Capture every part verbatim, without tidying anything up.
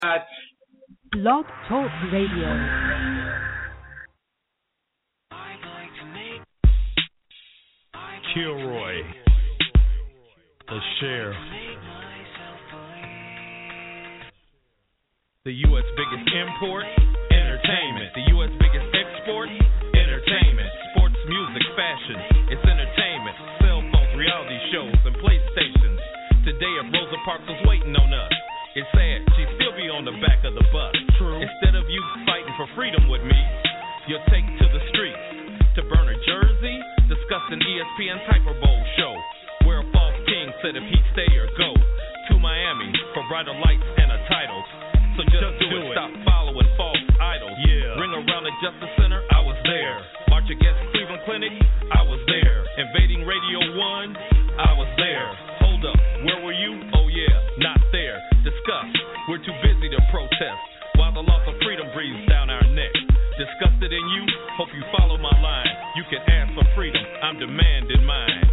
at Blog Talk Radio. Kilroy, the sheriff, the U S biggest import, entertainment, the U S biggest export, entertainment, sports, music, fashion, it's entertainment, cell phones, reality shows, and PlayStations. Today if Rosa Parks was waiting on us, it's sad, she'd still be on the back of the bus. True. Instead of you fighting for freedom with me, you'll take to the streets to burn a jersey, discussing E S P N's Hyper Bowl show, where a false king said if he'd stay or go to Miami for brighter lights and a title. So just, just do, do it. it, stop following false idols. Yeah. Ring around the Justice Center, I was there. March against Cleveland Clinic, I was there. Invading Radio one, I was there. Hold up, where were you? Oh yeah, not there. Discuss, we're too busy to protest, while the loss of freedom breathes down our neck. Disgusted in you, hope you follow my line. You can ask for freedom, I'm demanding mine.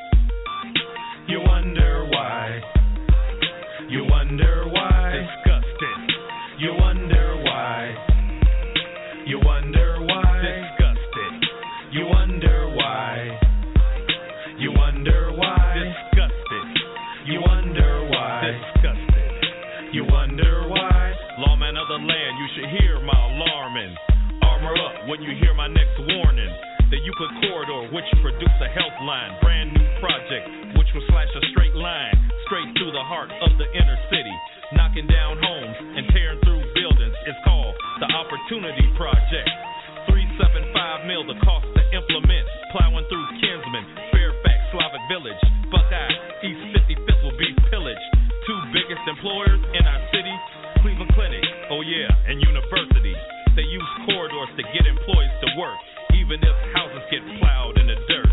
You wonder why, you wonder why. Disgusted. You wonder why, you wonder why. Disgusted. You wonder why, you wonder why. Disgusted. You wonder why. Disgusted. You wonder why. Lawman of the land, you should hear my alarming. Armor up when you hear my next warning. The Euclid Corridor, which produced a health line. Brand new project, which will slash a straight line straight through the heart of the inner city. Knocking down homes and tearing through buildings. It's called the Opportunity Project. three seventy-five mil the cost to implement. Plowing through Kinsman, Fairfax, Slavic Village, Buckeye, East fifty-fifth will be pillaged. Two biggest employers in our city, Cleveland Clinic, oh yeah, and universities. They use corridors to get employees to work, even if houses get plowed in the dirt.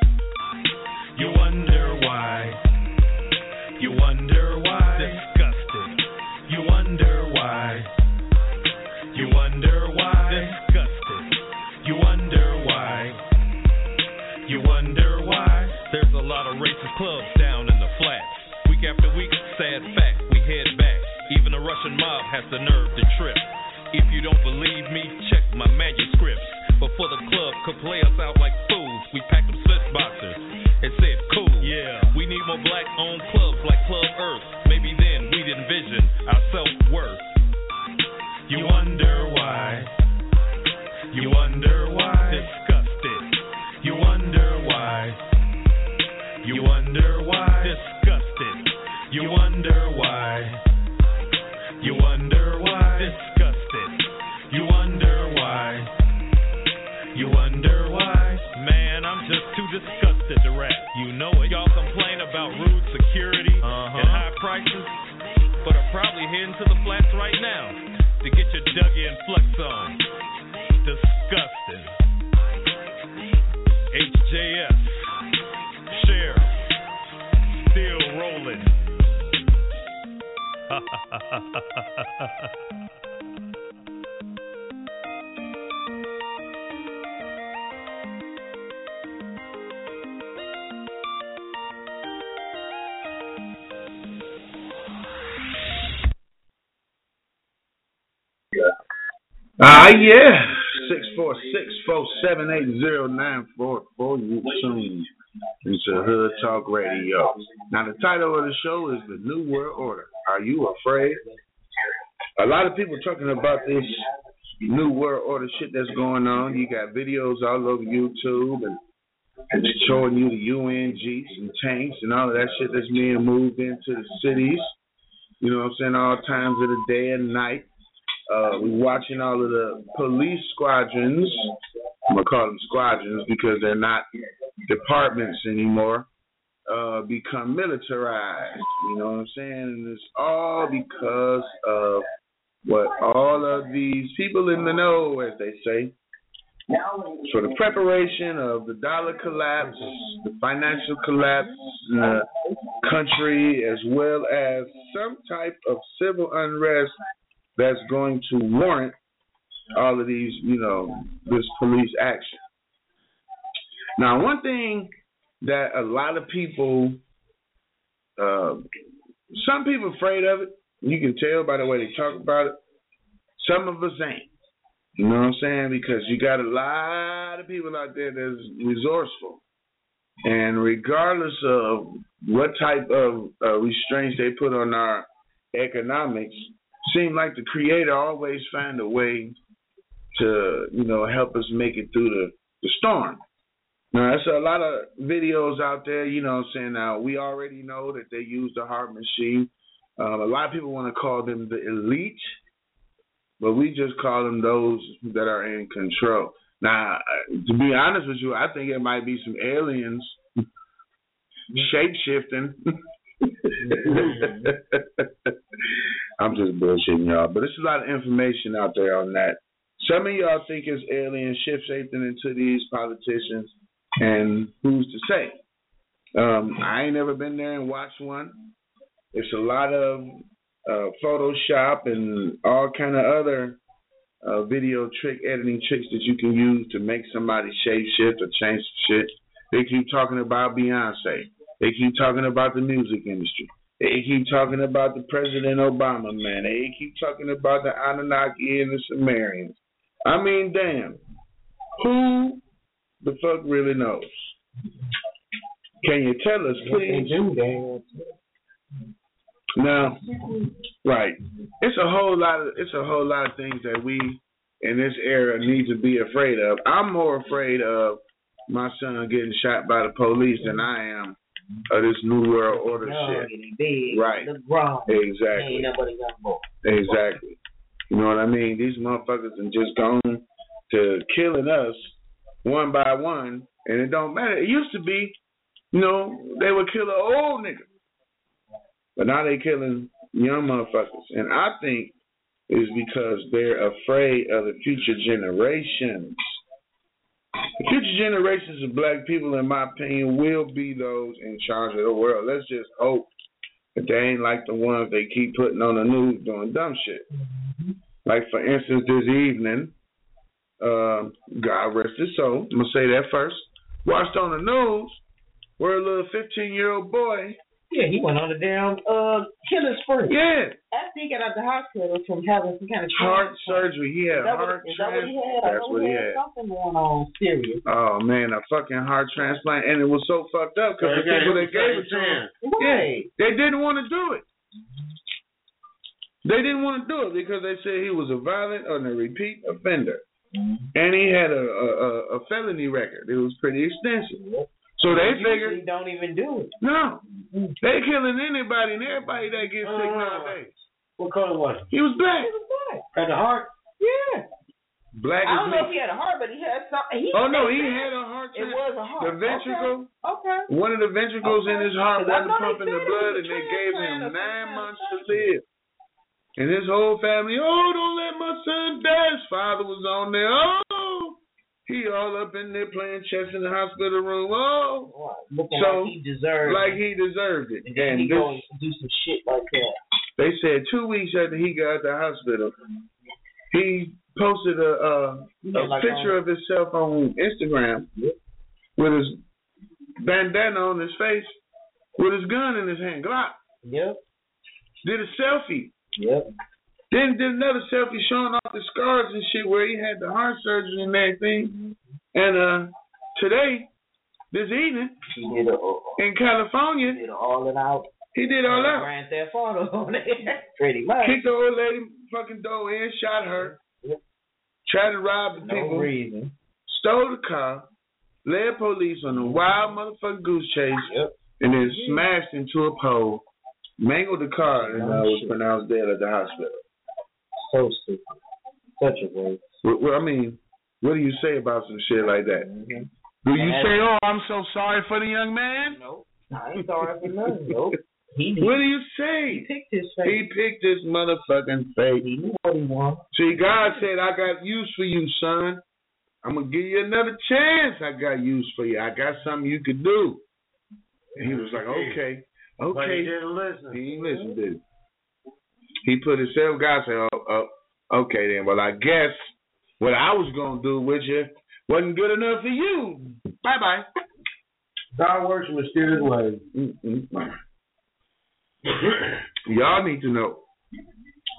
You wonder why, you wonder why. Disgusted. You wonder why, you wonder why. Disgusted. You wonder why, you wonder why. There's a lot of racist clubs down in the flats. Week after week, sad fact, we head back. Even a Russian mob has the nerve to trip. If you don't believe me, check my manuscripts. Before the club could play us out like fools, we packed them Swiss boxers and said, cool. Yeah, we need more black-owned clubs like Club Earth. Maybe then we'd envision our self-worth. You wonder why, you wonder why. Disgusted. You wonder why, you wonder why. Disgusted. You wonder why, you wonder why. Disgusted. You wonder why, you wonder why. Man, I'm just too disgusted to rap. You know it. Y'all complain about rude security uh-huh. and high prices, but are probably heading to the flats right now to get your Dougie and Flex on. Disgusting. H J S, Sheriff, still rolling. Ha ha ha ha ha ha. Ah, uh, yeah. six four six, four seven eight, zero nine four four. You tuned into Hood Talk Radio. Now, the title of the show is The New World Order. Are you afraid? A lot of people talking about this New World Order shit that's going on. You got videos all over YouTube and, and showing you the U N Jeeps and tanks and all of that shit that's being moved into the cities. You know what I'm saying? All times of the day and night. Uh, we're watching all of the police squadrons. I'm going to call them squadrons because they're not departments anymore. Uh, become militarized. You know what I'm saying? And it's all because of what all of these people in the know, as they say, for the preparation of the dollar collapse, the financial collapse in the country, as well as some type of civil unrest that's going to warrant all of these, you know, this police action. Now, one thing that a lot of people, uh, some people are afraid of it, You can tell by the way they talk about it. Some of us ain't. You know what I'm saying? Because you got a lot of people out there that's resourceful. And regardless of what type of uh, restraints they put on our economics, seem like the Creator always find a way to, you know, help us make it through the, the storm. Now, there's a lot of videos out there, you know what I'm saying? Now, we already know that they use the heart machine. Um, a lot of people want to call them the elite, but we just call them those that are in control. Now, to be honest with you, I think it might be some aliens shape-shifting. I'm just bullshitting y'all, but there's a lot of information out there on that. Some of y'all think it's aliens shift-shifting into these politicians, and who's to say? Um, I ain't never been there and watched one. It's a lot of uh, Photoshop and all kind of other uh, video trick editing tricks that you can use to make somebody shape shift or change shit. They keep talking about Beyonce. They keep talking about the music industry. They keep talking about the President Obama, man. They keep talking about the Anunnaki and the Sumerians. I mean, damn. Who the fuck really knows? Can you tell us, please? Now, right. It's a whole lot of it's a whole lot of things that we in this era need to be afraid of. I'm more afraid of my son getting shot by the police than I am of this New World Order shit. Big, right. Exactly. Exactly. You know what I mean? These motherfuckers have just gone to killing us one by one, and it don't matter. It used to be, you know, they would kill an old nigga. But now they killing young motherfuckers. And I think it's because they're afraid of the future generations. The future generations of black people, in my opinion, will be those in charge of the world. Let's just hope that they ain't like the ones they keep putting on the news doing dumb shit. Like, for instance, this evening, uh, God rest his soul, I'm going to say that first, watched on the news where a little fifteen-year-old boy. Yeah, he went on a damn uh, killing spree. Yeah. After he got out of the hospital from having some kind of heart surgery. He had heart transplant. That's what he had. Something going on serious. Oh, man, a fucking heart transplant. And it was so fucked up because the people that gave it to him, yeah, they didn't want to do it. They didn't want to do it because they said he was a violent or a repeat offender. Mm-hmm. And he had a, a, a felony record. It was pretty extensive. Yep. So they figured. Don't even do it. No. They killing anybody and everybody that gets sick uh, nowadays. What color was he? He was black. He was black. Had a heart? Yeah. Black I don't as know if he had a heart, but he had something. He oh, no, he had a heart. It was a heart. The ventricle. Okay. okay. One of the ventricles okay. in his heart wasn't pumping the blood, and they gave him nine months to live. And his whole family, oh, don't let my son die. His father was on there. Oh. He all up in there playing chess in the hospital room. Oh, looking so, like he deserved like it. he deserved it. And then and he this, go and do some shit like that. They said two weeks after he got out the hospital, he posted a, uh, a like picture on. of himself on Instagram yep. with his bandana on his face, with his gun in his hand, Glock. Yep. Did a selfie. Yep. Then did another selfie showing off the scars and shit where he had the heart surgery and everything. And uh, today, this evening, he did a, uh, in California, he did all it out. He did all out. Grand Theft Auto on there, pretty much. Kicked the old lady fucking door in, shot her, yep. tried to rob the no people, reason. stole the car, led police on a wild motherfucking goose chase, yep. and then yeah. smashed into a pole, mangled the car, and uh, was pronounced dead at the hospital. So stupid. Such a waste. Well, well, I mean, what do you say about some shit like that? Mm-hmm. Do you and say, oh, I'm so sorry for the young man? No, I ain't sorry for nothing. Nope. He what do you say? He picked his face. He picked his motherfucking face. He knew what he wanted. See, God said, I got use for you, son. I'm going to give you another chance. I got use for you. I got something you could do. And he was like, okay. Okay. But he didn't listen. He didn't listen, did he? He put himself, God said, oh, oh, okay then. Well, I guess what I was going to do with you wasn't good enough for you. Bye-bye. God works in mysterious ways. Mm-mm. Y'all need to know.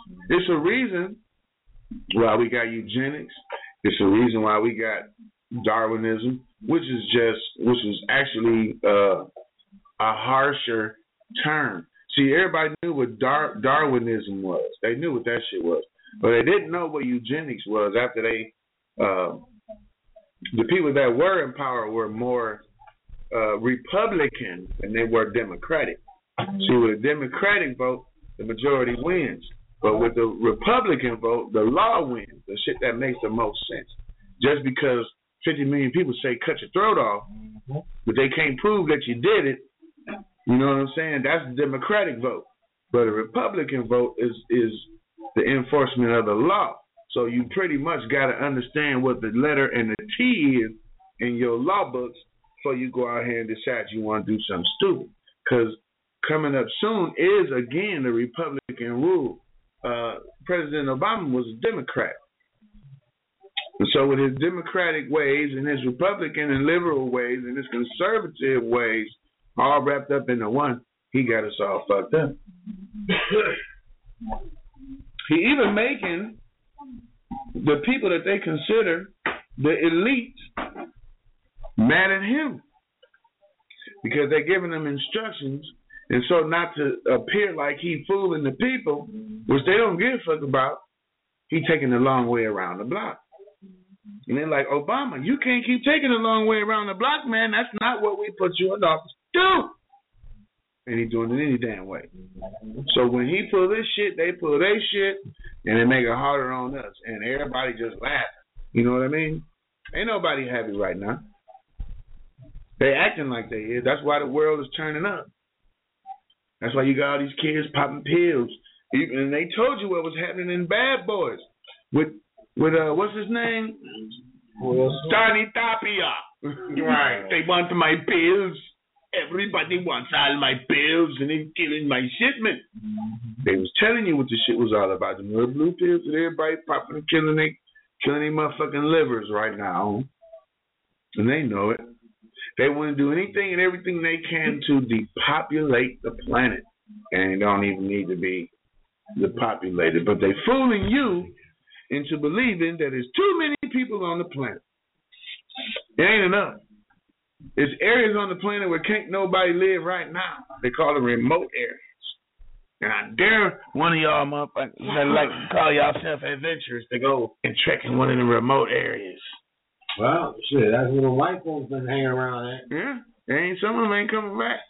It's a reason why we got eugenics. It's a reason why we got Darwinism, which is just, which is actually uh, a harsher term. See, everybody knew what Dar- Darwinism was. They knew what that shit was. But they didn't know what eugenics was after they, uh, the people that were in power were more uh, Republican than they were Democratic. See, with a Democratic vote, the majority wins. But with the Republican vote, the law wins, the shit that makes the most sense. Just because fifty million people say cut your throat off, but they can't prove that you did it, you know what I'm saying? That's the Democratic vote. But a Republican vote is is the enforcement of the law. So you pretty much got to understand what the letter and the T is in your law books before you go out here and decide you want to do something stupid. Because coming up soon is, again, the Republican rule. Uh, President Obama was a Democrat. And so with his Democratic ways and his Republican and liberal ways and his conservative ways all wrapped up into one, he got us all fucked up. He even making the people that they consider the elite mad at him because they're giving them instructions. And so not to appear like he fooling the people, which they don't give a fuck about, he taking the long way around the block. And they're like, Obama, you can't keep taking the long way around the block, man. That's not what we put you in office to do. And he's doing it any damn way. So when he pull this shit, they pull their shit, and they make it harder on us. And everybody just laugh. You know what I mean? Ain't nobody happy right now. They acting like they is. That's why the world is turning up. That's why you got all these kids popping pills. And they told you what was happening in Bad Boys. With, with uh, what's his name? Donnie Tapia. Right. They want my pills. Everybody wants all my pills and they killing my shipment. They was telling you what the shit was all about. The little blue pills that everybody popping and killing they killing their motherfucking livers right now. And they know it. They want to do anything and everything they can to depopulate the planet. And it don't even need to be depopulated. But they fooling you into believing that there's too many people on the planet. It ain't enough. There's areas on the planet where can't nobody live right now. They call them remote areas. And I dare one of y'all motherfuckers that like to call yourself adventurous to go and trek in one of the remote areas. Well, shit, that's where the white folks been hanging around at. Yeah, ain't some of them ain't coming back.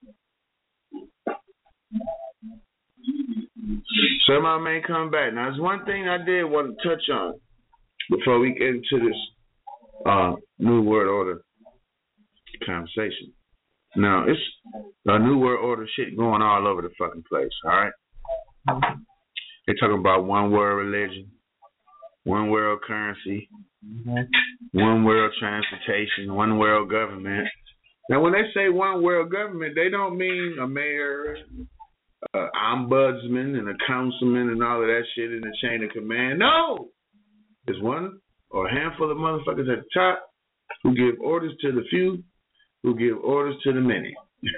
Some of them ain't coming back. Now, there's one thing I did want to touch on before we get into this uh, New World Order conversation. Now, it's a New World Order shit going all over the fucking place, all right? They're talking about one world religion, one world currency, one world transportation, one world government. Now, when they say one world government, they don't mean a mayor, uh, ombudsman, and a councilman and all of that shit in the chain of command. No! There's one or a handful of motherfuckers at the top who give orders to the few, who give orders to the many.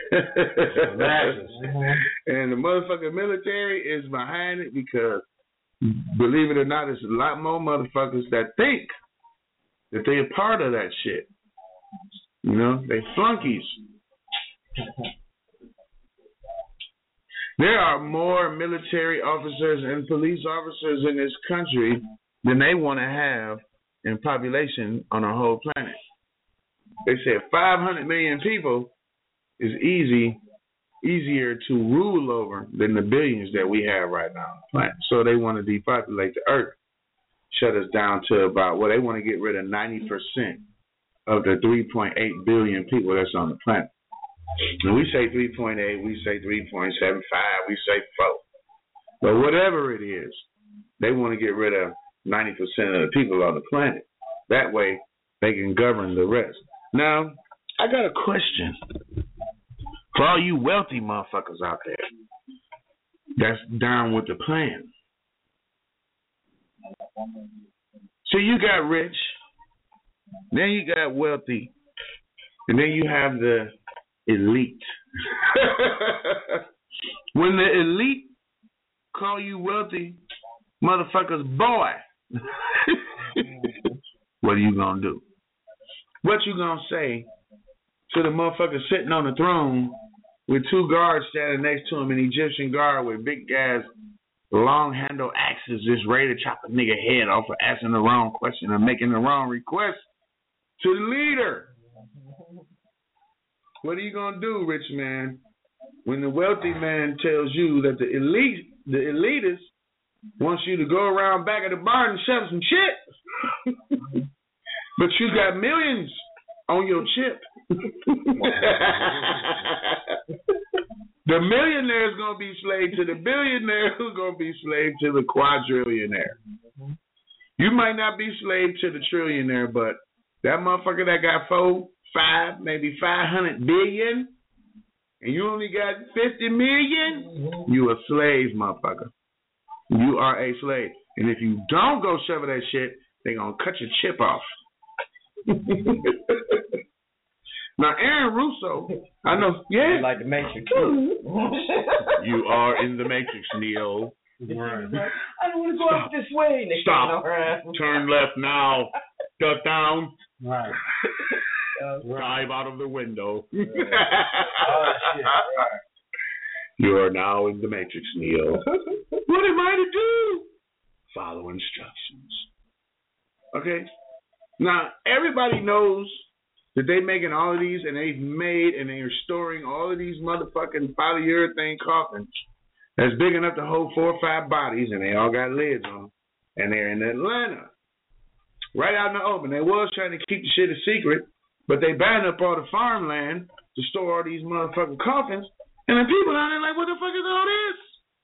And the motherfucking military is behind it because, believe it or not, there's a lot more motherfuckers that think that they're a part of that shit. You know, they flunkies. There are more military officers and police officers in this country than they want to have in population on a whole planet. They said five hundred million people is easy, easier to rule over than the billions that we have right now on the planet. So they want to depopulate the earth, shut us down to about, well, they want to get rid of ninety percent of the three point eight billion people that's on the planet. And we say three point eight, we say three point seven five, we say four. But whatever it is, they want to get rid of ninety percent of the people on the planet. That way, they can govern the rest. Now, I got a question for all you wealthy motherfuckers out there that's down with the plan. So you got rich, then you got wealthy, and then you have the elite. When the elite call you wealthy, motherfucker's boy. What are you gonna do? What you gonna say to the motherfucker sitting on the throne with two guards standing next to him, an Egyptian guard with big ass long handle axes just ready to chop a nigga head off for asking the wrong question or making the wrong request to the leader? What are you gonna do, rich man, when the wealthy man tells you that the elite, the elitists, wants you to go around back of the barn and shove some shit, but you got millions on your chip? The millionaire is going to be slave to the billionaire, who's going to be slave to the quadrillionaire. You might not be slave to the trillionaire, but that motherfucker that got four, five, maybe five hundred billion, and you only got fifty million, you a slave, motherfucker. You are a slave. And if you don't go shove that shit, they're going to cut your chip off. Now, Aaron Russo, I know, yeah. Like the Matrix. You are in the Matrix, Neo. Right. I don't want to go Stop. up this way. They Stop. Turn left now. Duck down. Right. Dive out of the window. Oh, shit. Right. You are now in the Matrix, Neo. What am I to do? Follow instructions. Okay? Now, everybody knows that they making all of these, and they've made, and they're storing all of these motherfucking polyurethane coffins that's big enough to hold four or five bodies, and they all got lids on them, and they're in Atlanta. Right out in the open. They was trying to keep the shit a secret, but they banned up all the farmland to store all these motherfucking coffins, and the people out there like, what the fuck is all this?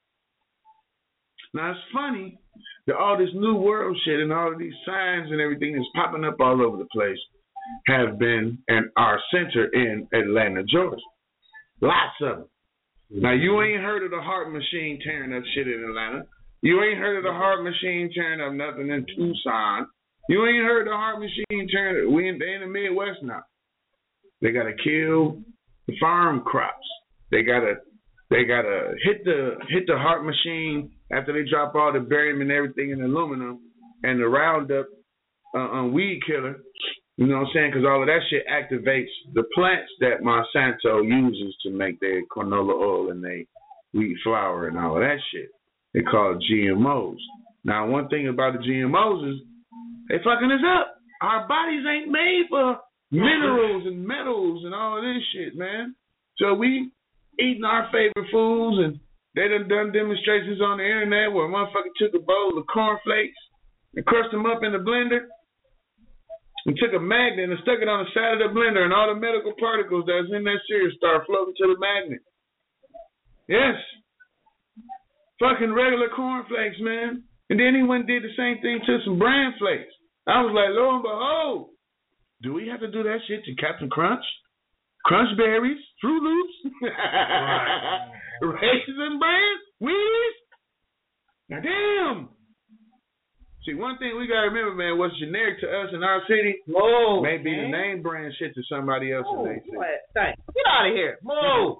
Now, it's funny that all this new world shit and all of these signs and everything that's popping up all over the place have been and are centered in Atlanta, Georgia. Lots of them. Now, you ain't heard of the Heart Machine tearing up shit in Atlanta. You ain't heard of the Heart Machine tearing up nothing in Tucson. You ain't heard of the Heart Machine tearing up. We in, they in the Midwest now. They got to kill the farm crops. They got to they gotta hit the hit the Heart Machine after they drop all the barium and everything in aluminum and the Roundup uh, on weed killer. You know what I'm saying? Because all of that shit activates the plants that Monsanto uses to make their canola oil and their wheat flour and all of that shit. They call it G M Os. Now, one thing about the G M Os is they fucking us up. Our bodies ain't made for minerals and metals and all of this shit, man. So we eating our favorite foods, and they done done demonstrations on the internet where a motherfucker took a bowl of cornflakes and crushed them up in the blender and took a magnet and stuck it on the side of the blender, and all the medical particles that's in that cereal start floating to the magnet. Yes. Fucking regular cornflakes, man. And then he went and did the same thing to some bran flakes. I was like, lo and behold, do we have to do that shit to Captain Crunch? Crunch Berries? Fruit Loops? Right. Raisin Bran? Wheaties? Now, damn. See, one thing we got to remember, man, what's generic to us in our city Whoa, may be man. the name brand shit to somebody else in their city. Get out of here. Whoa.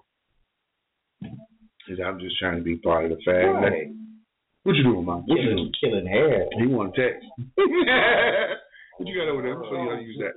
I'm just trying to be part of the fad. Right. What you doing, Mom? What you doing? Killing hair. He want to text. What you got over there? I'm showing you how to use that.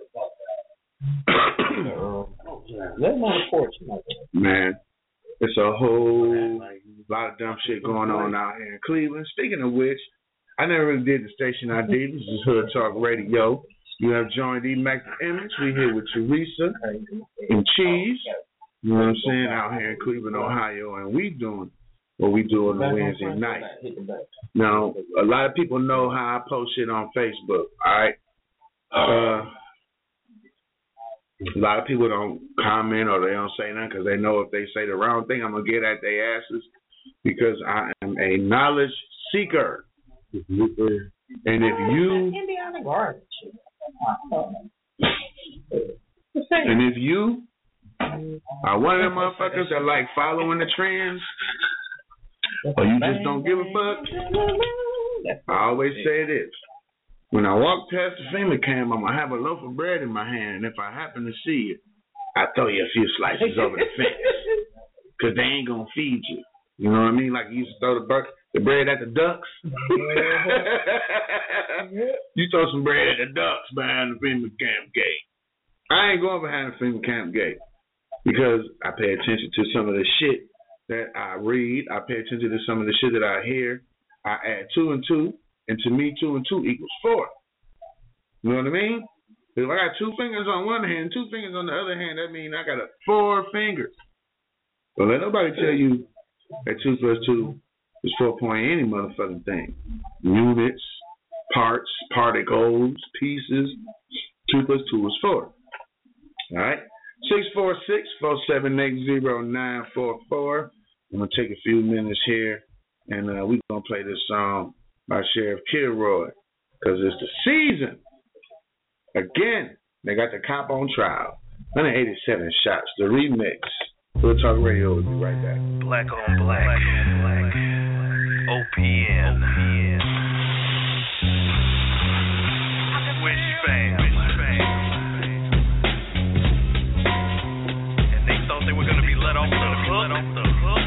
Let him on the porch. Man, it's a whole lot of dumb shit going on out here in Cleveland. Speaking of which, I never really did the station I did. This is Hood Talk Radio. You have joined E-Mac the Image. We here with Teresa and Cheese. You know what I'm saying? Out here in Cleveland, Ohio. And we doing what we do on a Wednesday night. Now, a lot of people know how I post shit on Facebook. All right? Uh, a lot of people don't comment or they don't say nothing because they know if they say the wrong thing, I'm going to get at their asses because I am a knowledge seeker. And if you and if you are one of them motherfuckers that like following the trends or you just don't give a fuck, I always say this. When I walk past the FEMA camp, I'm going to have a loaf of bread in my hand, and if I happen to see it, I throw you a few slices over the fence because they ain't going to feed you. You know what I mean? Like you used to throw the bucket. The bread at the Ducks. You throw some bread at the Ducks behind the FEMA camp gate. I ain't going behind the FEMA camp gate because I pay attention to some of the shit that I read. I pay attention to some of the shit that I hear. I add two and two, and to me, two and two equals four. You know what I mean? If I got two fingers on one hand, two fingers on the other hand, that means I got a four fingers. But let nobody tell you that two plus two is four point any motherfucking thing. Units, parts, particles, pieces. Two plus two is four. All right? six four six, four seven eight, zero nine four four. I'm going to take a few minutes here, and uh, we're going to play this song by Sheriff Kilroy because it's the season. Again, they got the cop on trial. one hundred eighty-seven shots, the remix. Real Talk Radio will be right back. Black on black. Black on black. O P N. Wish fam. And they thought they were going to be let off the hook.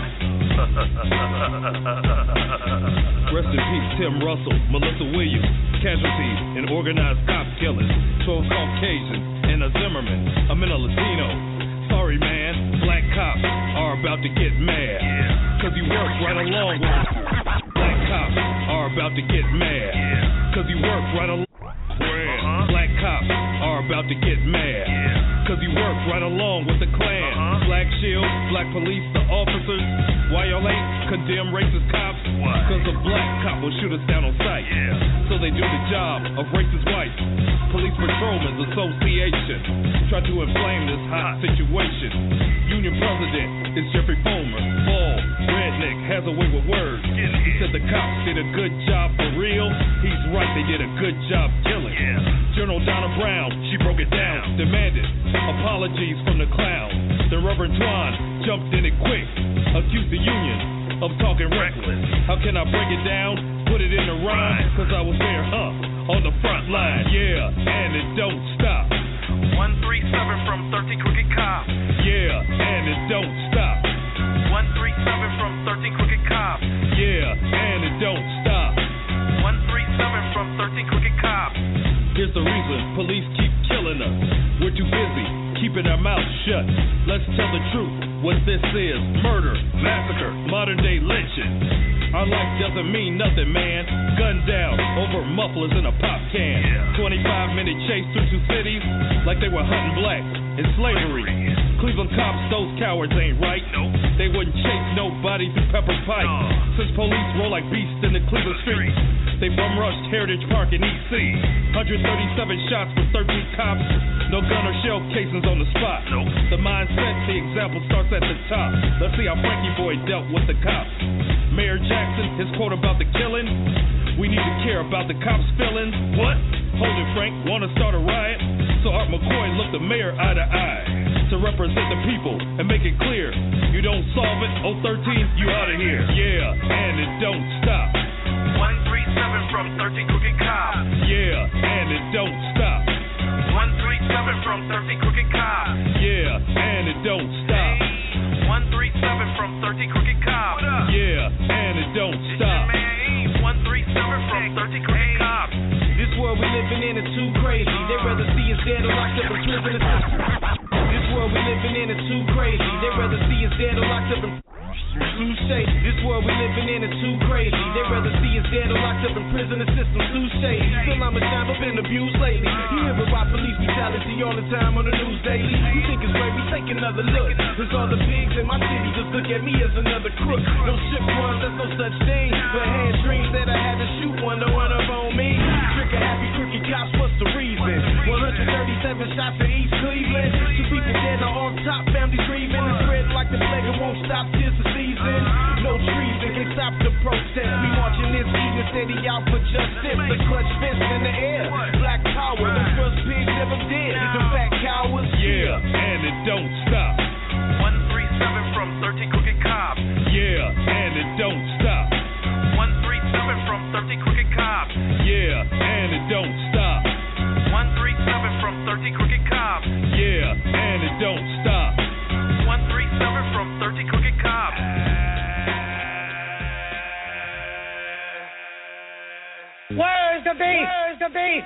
Rest in peace, Tim Russell, Melissa Williams, casualties in organized cop killings, twelve Caucasians and a Zimmerman, a minor Latino. Sorry, man, black cops are about to get mad, cause you work right along with black cops are about to get mad, cause you work right along uh-huh. Black cops are about to get mad, cause you work right along with the Klan. Uh-huh. Black shield, black police, the officers. Why y'all ain't condemn racist cops? Why? Cause a black cop will shoot us down on sight. Yeah. So they do the job of racist whites. Police Patrolmen's Association try to inflame this hot situation. Union president is Jeffrey Fomer. Bald, redneck, has a way with words. He said the cops did a good job for real. He's right, they did a good job killing. Yeah. General Donna Brown, she broke it down, demanded apologies from the clown. Then Reverend Twan jumped in it quick, accused the union of talking reckless. How can I break it down, put it in a rhyme? Cause I was there, huh, on the front line, yeah, and it don't stop. one three seven from thirteen Crooked Cops. Yeah, and it don't stop. one three seven from thirteen Crooked Cops. Yeah, and it don't stop. one three seven from thirteen Crooked Cops. Here's the reason police keep killing us. We're too busy keeping our mouths shut. Let's tell the truth. What this is, murder, massacre, modern day lynching. Our life doesn't mean nothing, man. Gunned down over mufflers in a pop can. Yeah. twenty-five minute chase through two cities like they were hunting blacks in slavery. Cleveland cops, those cowards ain't right. Nope. They wouldn't chase nobody through pepper pipe. No. Since police roll like beasts in the Cleveland streets, they bum rushed Heritage Park in E C. one hundred thirty-seven shots for thirteen cops. No gun or shell casings on the spot. Nope. The mindset, the example starts at the top. Let's see how Frankie Boy dealt with the cops. Mayor Jackson, his quote about the killing. We need to care about the cops' feelings. What? Hold it, Frank. Want to start a riot? So Art McCoy looked the mayor eye to eye to represent the people and make it clear. You don't solve it, oh thirteen, you out of here. Yeah, and it don't stop. one three seven from thirteen Crooked Cops. Yeah, and it don't stop. one three seven from thirteen Crooked Cops. Yeah, and it don't stop. one three seven from thirteen Crooked Cops. Yeah, and it don't stop. one three seven from thirteen Crooked Cops. This world we living in is too crazy. They'd rather see us dead or locked up in prison. This world we living in is too crazy. They'd rather see us dead or locked up in Touche. This world we living in is too crazy. They'd rather see us dead or locked up in prison. The system's too shady. Still I'm a shine, but been abused lately. You hear about police brutality all the time on the news daily. You think it's great, we take another look. Cause all the pigs in my city just look at me as another crook. No shit ones, that's no such thing. But had dreams that I had to shoot one, no one up on me. Trigger happy crooked cops, what's the reason? one hundred thirty-seven shots in East Cleveland. Two people dead on top, families grieving. It's spread like the plague, it won't stop till the season. No treason can stop the protest. We marching this evening, steady out for justice. The clutch fist in the air. Black power, the first pigs never did. The fat cowards. Yeah, and it don't stop. one three seven from thirteen Crooked Cops. Yeah, and it don't stop. one three seven from thirteen Crooked Cops. Yeah, and it don't stop. one three seven from thirteen Crooked Cops. Yeah, and it don't stop. one three seven from thirteen Crooked Cops. Where's the beef? Where's the beef?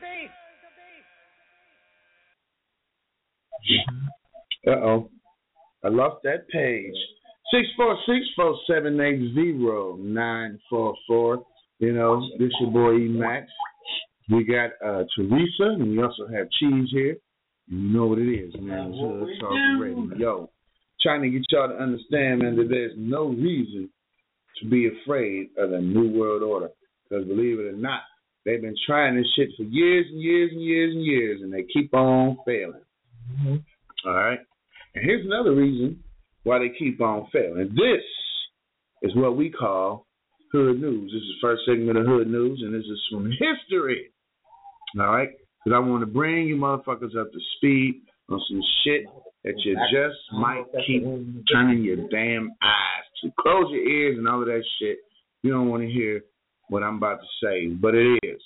Uh-oh. I lost that page. six four six, four seven eight zero, nine four four. You know, this your boy E. Max. We got uh, Teresa, and we also have Cheese here. You know what it is, man. It's Hood Talk Radio. Yo, trying to get y'all to understand, man, that there's no reason to be afraid of the New World Order. Because believe it or not, they've been trying this shit for years and years and years and years, and they keep on failing. Mm-hmm. All right? And here's another reason why they keep on failing. This is what we call Hood News. This is the first segment of Hood News, and this is from history. All right? Because I want to bring you motherfuckers up to speed on some shit that you just might keep turning your damn eyes to. Close your ears and all of that shit. You don't want to hear what I'm about to say, but it is.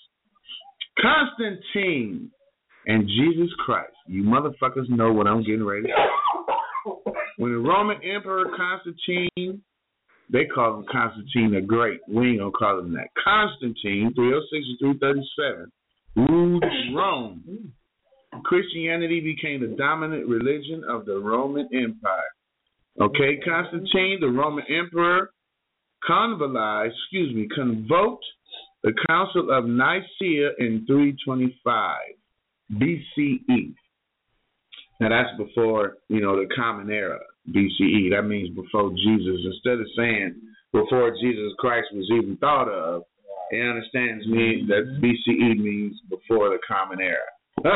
Constantine and Jesus Christ. You motherfuckers know what I'm getting ready to say. When the Roman Emperor Constantine, they call him Constantine the Great. We ain't going to call him that. Constantine, three oh six to three thirty-seven, ruled Rome. Christianity became the dominant religion of the Roman Empire. Okay, Constantine, the Roman Emperor, convolized, excuse me, convoked the Council of Nicaea in three twenty-five B C E. Now that's before, you know, the Common Era, B C E. That means before Jesus. Instead of saying before Jesus Christ was even thought of, it understands me that B C E means before the Common Era.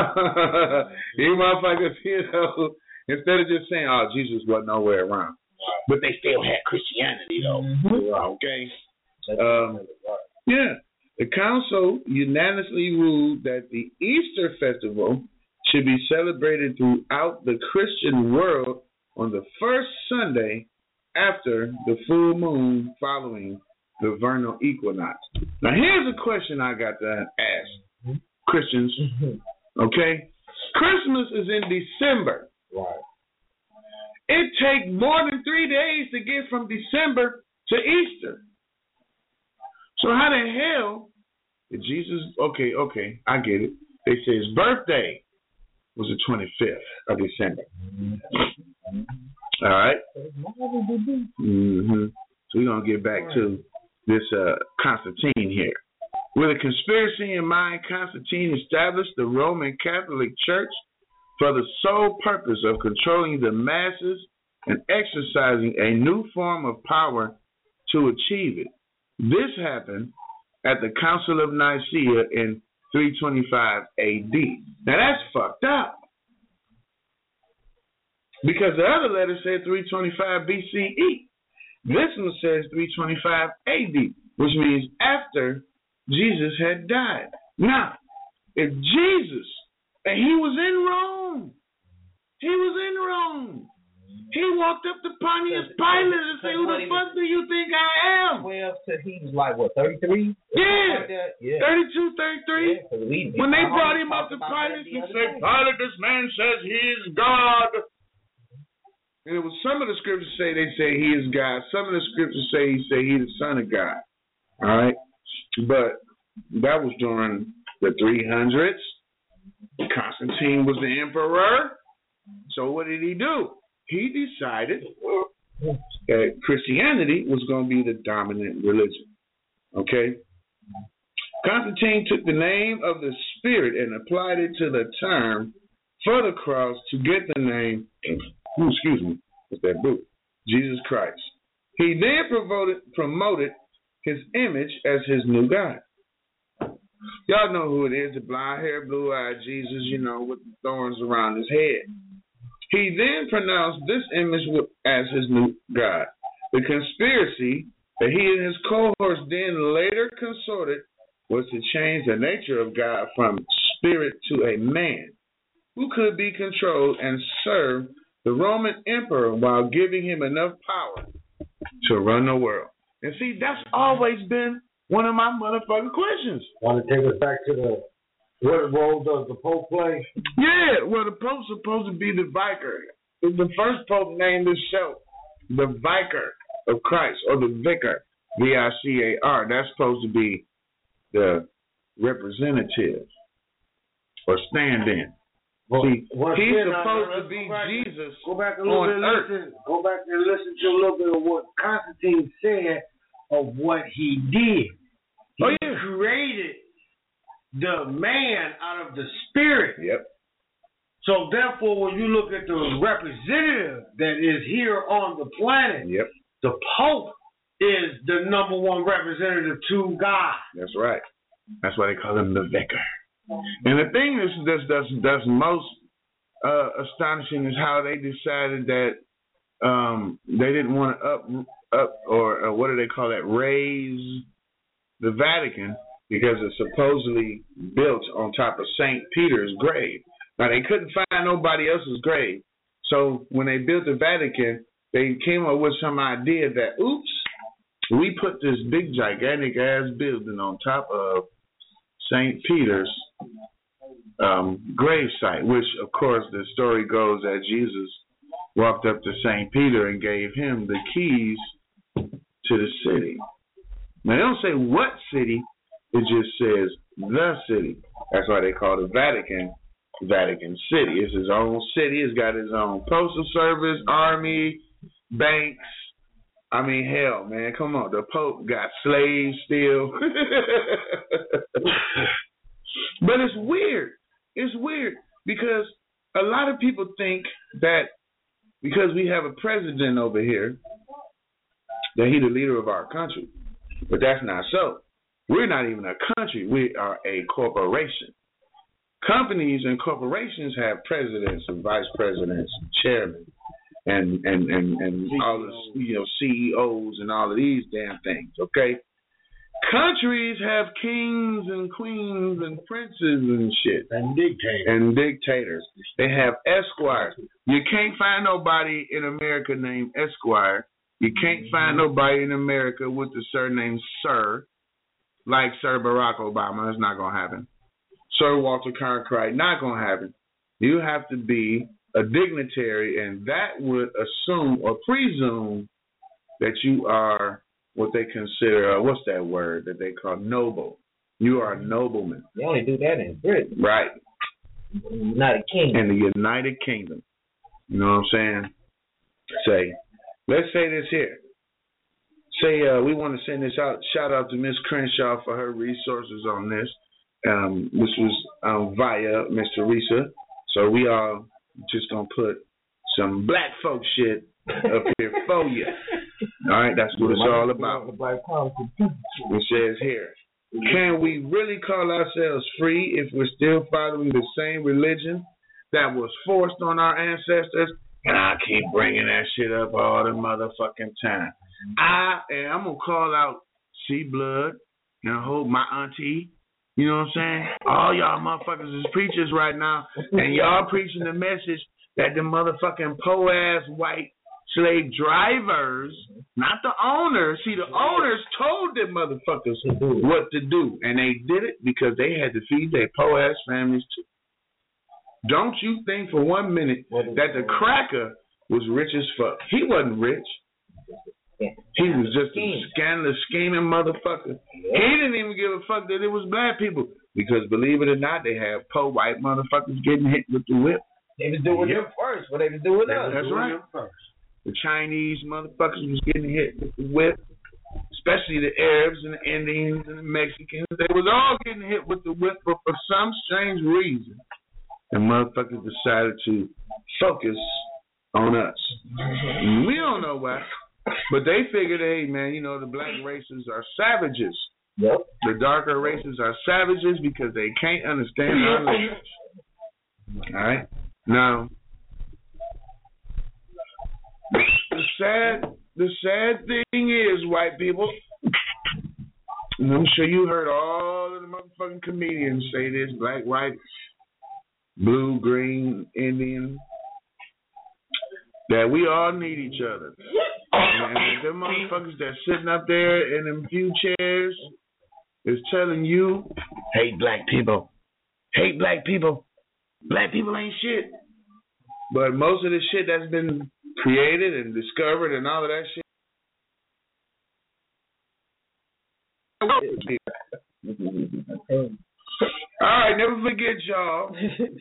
You motherfuckers, you know, instead of just saying, oh, Jesus wasn't nowhere around. But they still had Christianity, though. Mm-hmm. Okay? Um, yeah. The council unanimously ruled that the Easter festival should be celebrated throughout the Christian world on the first Sunday after the full moon following the vernal equinox. Now, here's a question I got to ask Christians. Okay? Christmas is in December. Right. It takes more than three days to get from December to Easter. So how the hell did Jesus, okay, okay, I get it. They say his birthday was the twenty-fifth of December. All right? Mm-hmm. So we're going to get back to this uh, Constantine here. With a conspiracy in mind, Constantine established the Roman Catholic Church for the sole purpose of controlling the masses and exercising a new form of power to achieve it. This happened at the Council of Nicaea in three twenty-five A D. Now that's fucked up. Because the other letter said three twenty-five B C E. This one says three twenty-five A D, which means after Jesus had died. Now, if Jesus, and he was in Rome, he was in Rome. He walked up to Pontius Pilate and said, who the fuck do you think I am? twelve said he was like, what, thirty-three? Yeah. Like yeah. thirty-two, thirty-three. Yeah, we, when they brought him up to Pilate and said, Pilate, this man says he is God. And it was some of the scriptures say they say he is God. Some of the scriptures say he say he's the son of God. All right? But that was during the three hundreds. Constantine was the emperor. So what did he do? He decided that Christianity was going to be the dominant religion. Okay? Constantine took the name of the Spirit and applied it to the term for the cross to get the name, ooh, excuse me, what's that boot? Jesus Christ. He then promoted, promoted his image as his new God. Y'all know who it is, the blonde hair, blue-eyed Jesus, you know, with the thorns around his head. He then pronounced this image as his new God. The conspiracy that he and his cohorts then later consorted was to change the nature of God from spirit to a man who could be controlled and serve the Roman emperor while giving him enough power to run the world. And see, that's always been one of my motherfucking questions. Want to take us back to the, what role does the Pope play? Yeah, well, the Pope's supposed to be the vicar. The first Pope named himself the Vicar of Christ, or the Vicar, V I C A R. That's supposed to be the representative or stand-in. Well, See, once he's again, supposed now, to be go back, Jesus Go back a little on bit and earth. listen. Go back and listen to a little bit of what Constantine said of what he did. He Oh, yeah. created the man out of the spirit. Yep. So therefore, when you look at the representative that is here on the planet, Yep. the Pope is the number one representative to God. That's right. That's why they call him the vicar. And the thing is, that's that's, that's most uh, astonishing is how they decided that um, they didn't want to up up or uh, what do they call that? Raise the Vatican because it's supposedly built on top of Saint Peter's grave. Now they couldn't find nobody else's grave, so when they built the Vatican, they came up with some idea that oops, we put this big gigantic ass building on top of Saint Peter's um, grave site, which of course the story goes that Jesus walked up to Saint Peter and gave him the keys to the city. Now they don't say what city, it just says the city. That's why they call the Vatican Vatican City. It's his own city. It's got his own postal service, army, banks. I mean, hell, man, come on. The Pope got slaves still. But it's weird. It's weird because a lot of people think that because we have a president over here, that he's the leader of our country. But that's not so. We're not even a country. We are a corporation. Companies and corporations have presidents and vice presidents and chairmen and and, and, and all the you know C E Os and all of these damn things, okay? Countries have kings and queens and princes and shit. And dictators. And dictators. They have esquires. You can't find nobody in America named Esquire. You can't find nobody in America with the surname Sir, like Sir Barack Obama. That's not going to happen. Sir Walter Cronkite, not going to happen. You have to be a dignitary, and that would assume or presume that you are what they consider, uh, what's that word that they call noble. You are a nobleman. They only do that in Britain. Right. United Kingdom. In the United Kingdom. You know what I'm saying? Say, let's say this here. Say uh, we want to send this out, shout out to Miss Crenshaw for her resources on this. Um, this was um, via Miss Teresa. So we are just going to put some black folk shit up here for you. All right, that's what it's all about. It says here, can we really call ourselves free if we're still following the same religion that was forced on our ancestors? And I keep bringing that shit up all the motherfucking time. I and I'm gonna call out C Blood and hold my auntie. You know what I'm saying? All y'all motherfuckers is preachers right now, and y'all preaching the message that the motherfucking po ass white slave drivers, not the owners. See, the owners told them motherfuckers what to do, and they did it because they had to feed their po ass families too. Don't you think for one minute that the cracker was rich as fuck? He wasn't rich. He was just a scandalous, scheming motherfucker. He didn't even give a fuck that it was black people. Because believe it or not, they have po white motherfuckers getting hit with the whip. They was doing yep. them first. What they was doing us. That's right. The Chinese motherfuckers was getting hit with the whip. Especially the Arabs and the Indians and the Mexicans. They was all getting hit with the whip, but for some strange reason, the motherfuckers decided to focus on us. And we don't know why. But they figured, hey, man, you know, the black races are savages. Yep. The darker races are savages because they can't understand our language. All right? Now, the sad, the sad thing is, white people, and I'm sure you heard all of the motherfucking comedians say this, black, white, blue, green, Indian, that we all need each other. And them motherfuckers that's sitting up there in them few chairs is telling you, hate black people. Hate black people. Black people ain't shit. But most of the shit that's been created and discovered and all of that shit. right, never forget, y'all.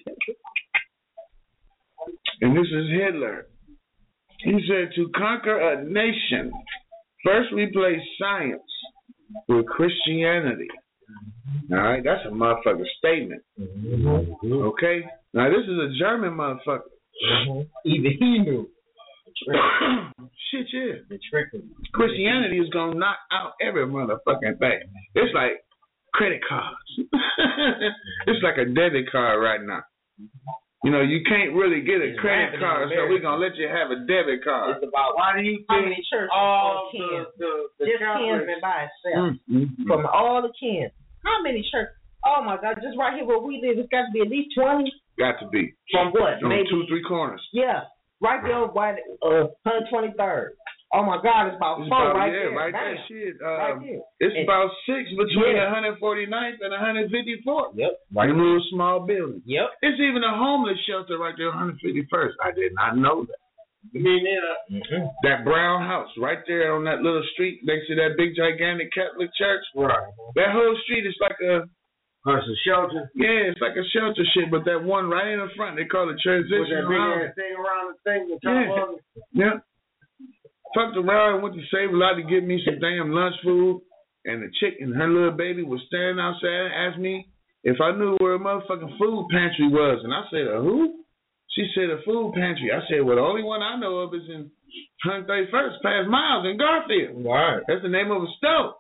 And this is Hitler. He said, to conquer a nation, first replace science with Christianity. All right, that's a motherfucking statement. Mm-hmm. Okay? Now, this is a German motherfucker. Mm-hmm. Even he knew. Shit, yeah. The trick. Christianity is going to knock out every motherfucking thing. It's like credit cards. It's like a debit card right now. You know, you can't really get a it's credit card, so we're going to let you have a debit card. It's about why do you how many churches all the, the, the just Kinsman by itself. Mm-hmm. From all the Kins. How many churches? Oh, my God, just right here where we live, it's got to be at least twenty. Got to be. From what? On Maybe two, three corners. Yeah. Right there by uh, one twenty-third. Oh, my God, it's about it's four about, right yeah, there. Right Man. there. Shit. Um, right there. It's and, about six between yeah. one forty-ninth and one fifty-fourth. Yep. Right in a little small building. Yep. It's even a homeless shelter right there on one fifty-first. I did not know that. You mean that? Mm-hmm. That brown house right there on that little street next to that big gigantic Catholic church. Right. That whole street is like a That's a shelter. yeah, it's like a shelter shit. But that one right in the front, they call it With that transitional big housing. ass thing around the thing on top Yeah. of it. Yeah. Fucked around and went to Save a Lot to get me some damn lunch food. And the chick and her little baby was standing outside and asked me if I knew where a motherfucking food pantry was. And I said, a who? She said, a food pantry. I said, well, the only one I know of is in one thirty-first, past Miles in Garfield. Right. That's the name of a stove.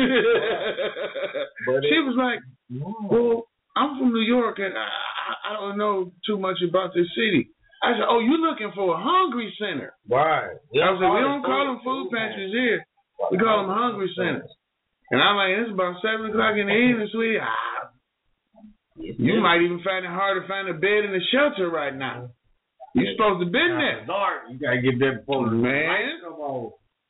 She was like, well, I'm from New York and I, I don't know too much about this city. I said, oh, you looking for a hungry center. Right. I was like, we don't call them food pantries here. We call them hungry centers. And I'm like, it's about seven o'clock in the evening, sweetie. Ah, you might even find it hard to find a bed in the shelter right now. You're supposed to be in there. Dark. You gotta get there before the Man. lights come on.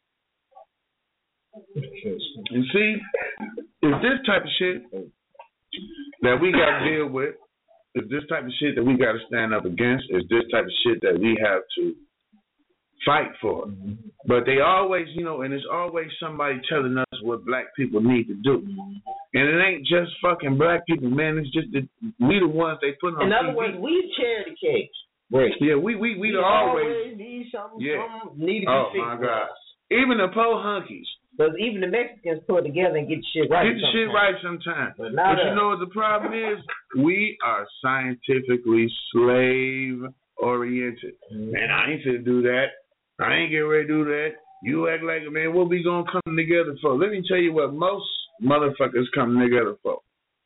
You see, it's this type of shit that we got to deal with. It's this type of shit that we got to stand up against. It's this type of shit that we have to fight for. Mm-hmm. But they always, you know, and it's always somebody telling us what black people need to do. And it ain't just fucking black people, man. It's just that we the ones they put on In other T V. words, we charity cakes. Right. Yeah, we we we, We always, always need something, yeah. something need to be Oh fixed. my God. Even the po hunkies. Because even the Mexicans pull together and get shit right. Get the shit right sometimes. But, but you know what the problem is? We are scientifically slave oriented. Mm-hmm. Man, I ain't finna do that. I ain't getting ready to do that. You act like, man, what we gonna come together for? Let me tell you what most motherfuckers come together for.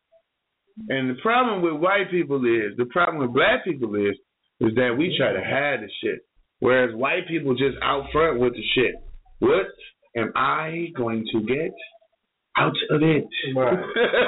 And the problem with white people is, the problem with black people is, is that we try to hide the shit. Whereas white people just out front with the shit. What am I going to get out of it? Right.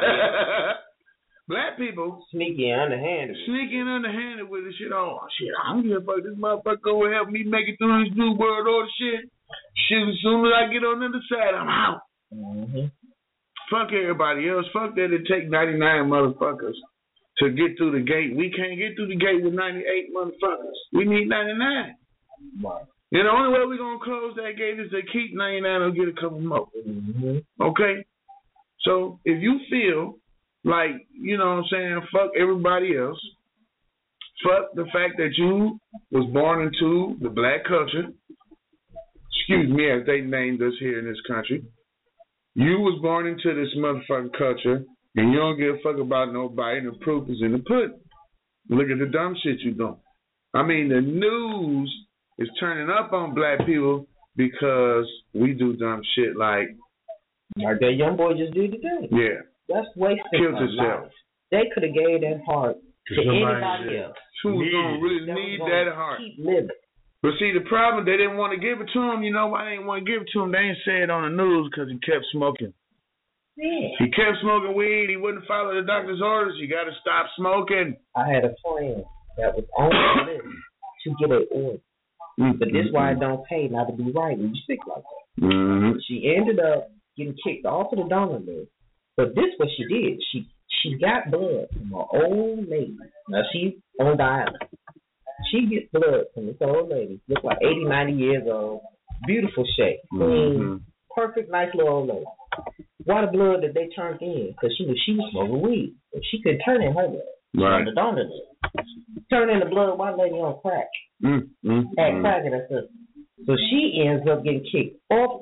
Black people sneaky and underhanded. Sneaky and underhanded with the shit. Oh shit, I don't give a fuck. This motherfucker will help me make it through this new world order shit. Shit, as soon as I get on the other side, I'm out. Mm-hmm. Fuck everybody else. Fuck that it take ninety-nine motherfuckers to get through the gate. We can't get through the gate with ninety-eight motherfuckers. We need ninety-nine. Right. And the only way we're going to close that gate is to keep ninety-nine or get a couple more. Mm-hmm. Okay? So if you feel like, you know what I'm saying, fuck everybody else, fuck the fact that you was born into the black culture, excuse me, as they named us here in this country, you was born into this motherfucking culture, and you don't give a fuck about nobody, and the proof is in the pudding. Look at the dumb shit you doing. I mean, the news is turning up on black people because we do dumb shit like, like that young boy just did today. Yeah. That's wasting Killed my himself. life. They could have gave that heart to, to anybody else. Who was gonna really that need gonna that heart? Keep living. But see, the problem, they didn't want to give it to him. You know why they didn't want to give it to him? They ain't say it on the news because he kept smoking. Yeah. He kept smoking weed. He wouldn't follow the doctor's orders. You got to stop smoking. I had a friend that was on the list to get an order. Mm-hmm. But this is why it don't pay not to be right when you sick like that. Mm-hmm. She ended up getting kicked off of the donor list. But this what she did. She she got blood from her old lady. Now she on the island. She gets blood from this old lady. Look like eighty, ninety years old. Beautiful shape. Mm-hmm. Perfect, nice little old lady. Why the blood that they turned in? Because she knew she was smoking weed. She could turn in her blood. Right. The donor did. Turn in the blood of one lady on crack. Mm, mm, Had mm. crack in her system. So she ends up getting kicked off.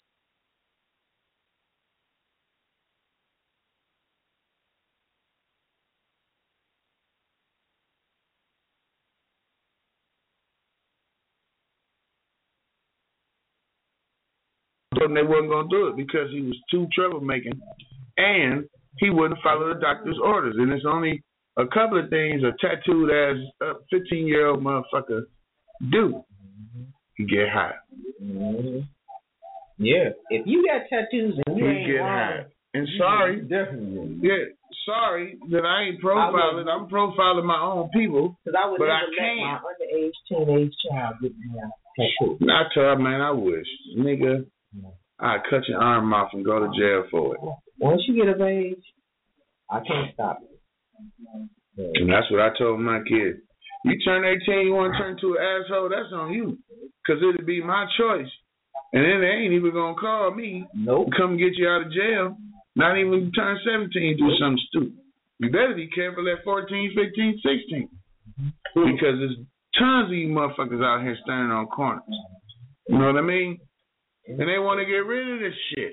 Told them they wasn't going to do it because he was too troublemaking and he wouldn't follow the doctor's orders. And it's only a couple of things a tattooed as a fifteen-year-old motherfucker do. He get high. Mm-hmm. Yeah. If you got tattoos and you He ain't get lying, high. And sorry, definitely. yeah, sorry that I ain't profiling. I'm profiling my own people. Because I would but never I let can't. my underage teenage child get me a tattoo. I told her, man, I wish. Nigga, I'd cut your arm off and go to jail for it. Once you get of age, I can't stop it. And that's what I told my kid. You turn eighteen, you want to turn to an asshole, that's on you. Because it'll be my choice. And then they ain't even going to call me nope. to come get you out of jail. Not even turn seventeen, do something stupid. You better be careful at fourteen, fifteen, sixteen. Because there's tons of you motherfuckers out here standing on corners. You know what I mean? And they want to get rid of this shit.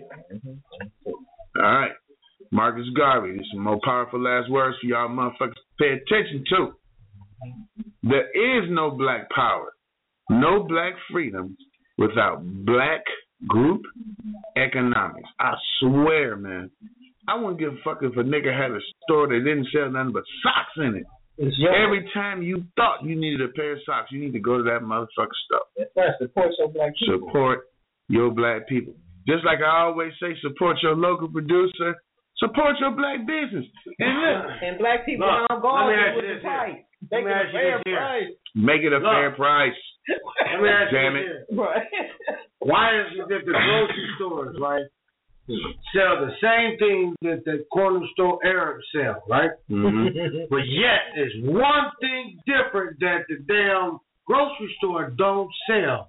All right. Marcus Garvey, there's some more powerful last words for y'all motherfuckers to pay attention to. There is no black power, no black freedom without black group economics. I swear, man. I wouldn't give a fuck if a nigga had a store that didn't sell nothing but socks in it. Every time you thought you needed a pair of socks, you need to go to that motherfucker store. That's right. Support your black people. Support your black people. Just like I always say, support your local producer. Support your black business. And look, and black people look, don't go with the price. Make it a fair price. Make it a look, fair price. Let me ask Damn you it. this. Right. Why is it that the grocery stores, right, sell the same thing that the corner store Arabs sell, right? Mm-hmm. But yet, there's one thing different that the damn grocery store don't sell.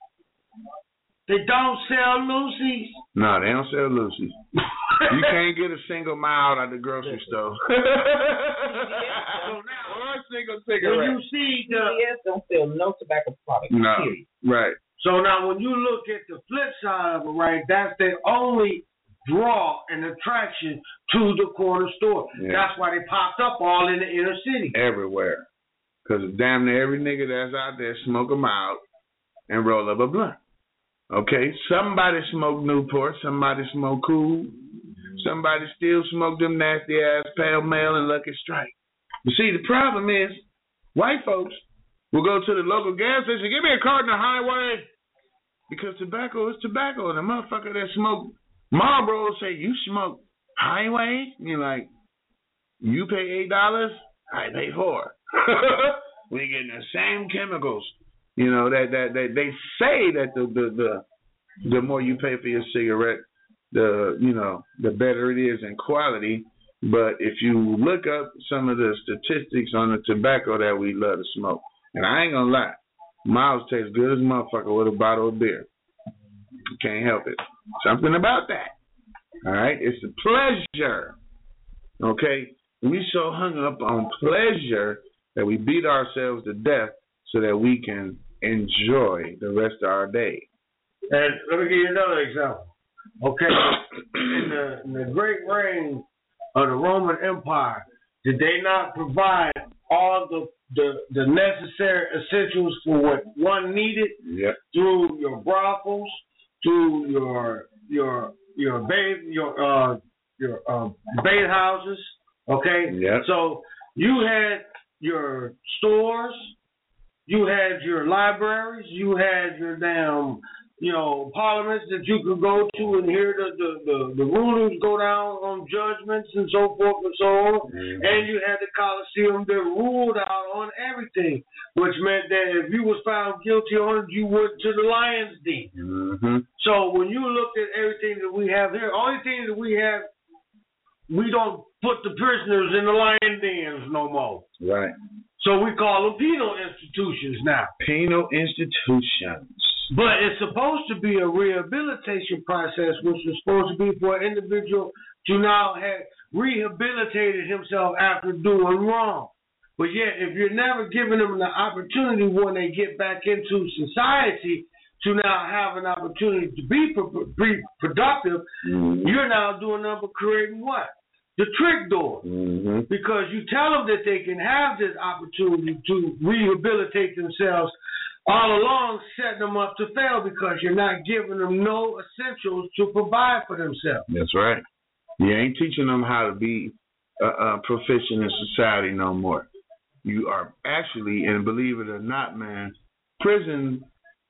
They don't sell Lucy's. No, they don't sell Lucy's. You can't get a single mile at the grocery store. So now, or a single when cigarette. you see C V S the don't sell no tobacco products. No, Period. right. so now when you look at the flip side of it, right, that's the only draw and attraction to the corner store. Yeah. That's why they popped up all in the inner city. Everywhere. Because damn near every nigga that's out there smoke them out and roll up a blunt. Okay? Somebody smoke Newport. Somebody smoke Cool. Somebody still smoke them nasty-ass Pale Mail and Lucky Strike. But see, the problem is white folks will go to the local gas station, give me a carton of Highway. Because tobacco is tobacco. And the motherfucker that smoke Marlboro will say, you smoke Highway? And you're like, you pay eight dollars, I pay four. We're getting the same chemicals. You know, that, that, that they say that the, the, the, the more you pay for your cigarette, the, you know, the better it is in quality. But if you look up some of the statistics on the tobacco that we love to smoke, and I ain't gonna lie, Miles tastes good as a motherfucker with a bottle of beer. Can't help it. Something about that. All right? It's a pleasure. Okay? We so hung up on pleasure that we beat ourselves to death so that we can enjoy the rest of our day. And let me give you another example. Okay, in the, in the great reign of the Roman Empire, did they not provide all the the, the necessary essentials for what one needed? Yep. Through your brothels, through your your your bathe your uh your uh, bath houses. Okay. Yep. So you had your stores, you had your libraries, you had your damn, you know, parliaments that you could go to and hear the, the, the, the rulers go down on judgments and so forth and so on. Mm-hmm. And you had the Colosseum that ruled out on everything, which meant that if you was found guilty on it, you went to the lion's den. Mm-hmm. So when you looked at everything that we have here, only thing that we have, we don't put the prisoners in the lion dens no more. Right. So we call them penal institutions now. Penal institutions. But it's supposed to be a rehabilitation process, which is supposed to be for an individual to now have rehabilitated himself after doing wrong. But yet, if you're never giving them the opportunity when they get back into society to now have an opportunity to be, pro- be productive, mm-hmm. you're now doing nothing but creating what? The trick door. Mm-hmm. Because you tell them that they can have this opportunity to rehabilitate themselves, all along setting them up to fail because you're not giving them no essentials to provide for themselves. That's right. You ain't teaching them how to be uh, uh, proficient in society no more. You are actually, and believe it or not, man, prison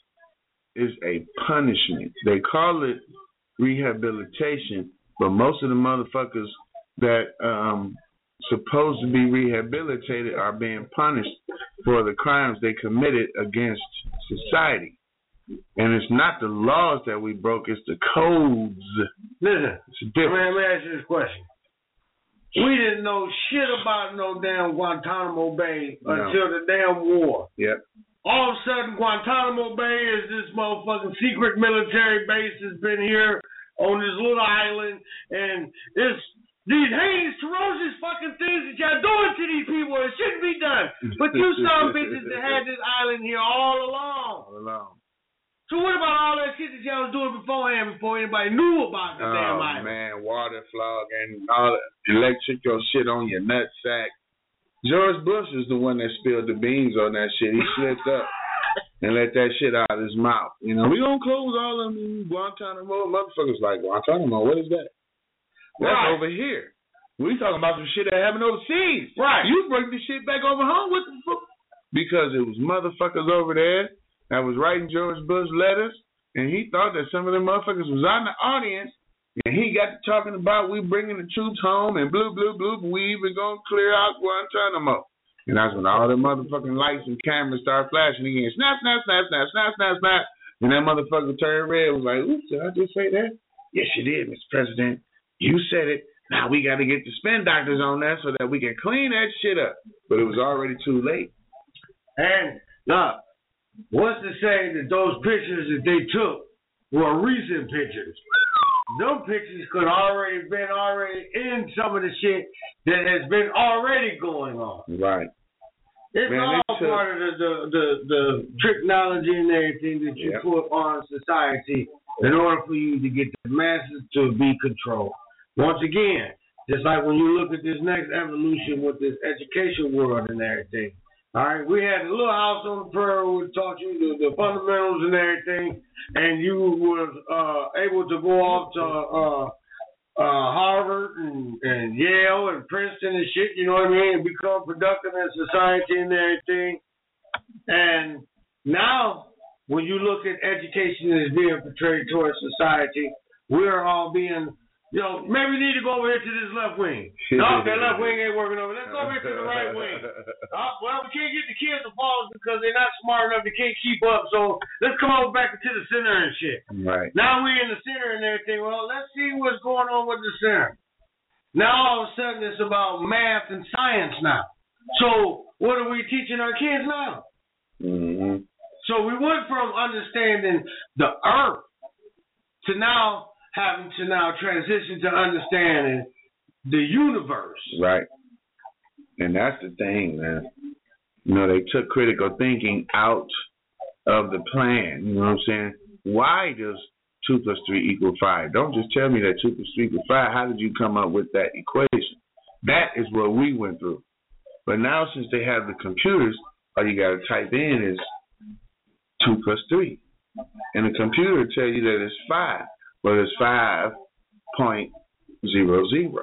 is a punishment. They call it rehabilitation, but most of the motherfuckers that um supposed to be rehabilitated are being punished for the crimes they committed against society. And it's not the laws that we broke, it's the codes. Listen, let me ask you this question. We didn't know shit about no damn Guantanamo Bay no. until the damn war. Yep. All of a sudden, Guantanamo Bay is this motherfucking secret military base that's been here on this little island, and this these heinous, ferocious fucking things that y'all doing to these people, it shouldn't be done. But you some bitches that had this island here all along. All along. So what about all that shit that y'all was doing beforehand before anybody knew about the oh, damn island? Oh, man, water flog and all the electrical shit on your nutsack. George Bush is the one that spilled the beans on that shit. He slipped up and let that shit out of his mouth. You know, we gonna close all of them Guantanamo. Motherfuckers like, Guantanamo, what is that? That's right. Over here. We talking about some shit that happened overseas. Right. You bring the shit back over home with the fuck? Because it was motherfuckers over there that was writing George Bush letters, and he thought that some of them motherfuckers was on the audience, and he got to talking about we bringing the troops home and blue, blue, blue, but we even gonna clear out Guantanamo. And that's when all the motherfucking lights and cameras start flashing again. Snap, snap, snap, snap, snap, snap, snap. And that motherfucker turned red. Was like, oops, did I just say that? Yes, you did, Mister President. You said it. Now we got to get the spin doctors on that so that we can clean that shit up. But it was already too late. And look, what's to say that those pictures that they took were recent pictures? Those pictures could already been already in some of the shit that has been already going on. Right. It's Man, all it part of the, the, the, the technology and everything that you yep. put on society in order for you to get the masses to be controlled. Once again, just like when you look at this next evolution with this education world and everything. All right, we had a little house on the prairie where we taught you the, the fundamentals and everything, and you was uh, able to go off to uh, uh, Harvard and, and Yale and Princeton and shit, you know what I mean, and become productive in society and everything. And now, when you look at education as being portrayed towards society, we're all being, you know, maybe we need to go over here to this left wing. No, that left wing ain't working over. Let's go over here to the right wing. Uh, well, we can't get the kids to follow us because they're not smart enough. They can't keep up. So let's come over back to the center and shit. Right. Now we're in the center and everything. Well, let's see what's going on with the center. Now all of a sudden it's about math and science now. So what are we teaching our kids now? Mm-hmm. So we went from understanding the earth to now having to now transition to understanding the universe. Right. And that's the thing, man. You know, they took critical thinking out of the plan. You know what I'm saying? Why does two plus three equal five? Don't just tell me that two plus three equals five. How did you come up with that equation? That is what we went through. But now since they have the computers, all you got to type in is two plus three. And the computer will tell you that it's five. But it's five point zero zero.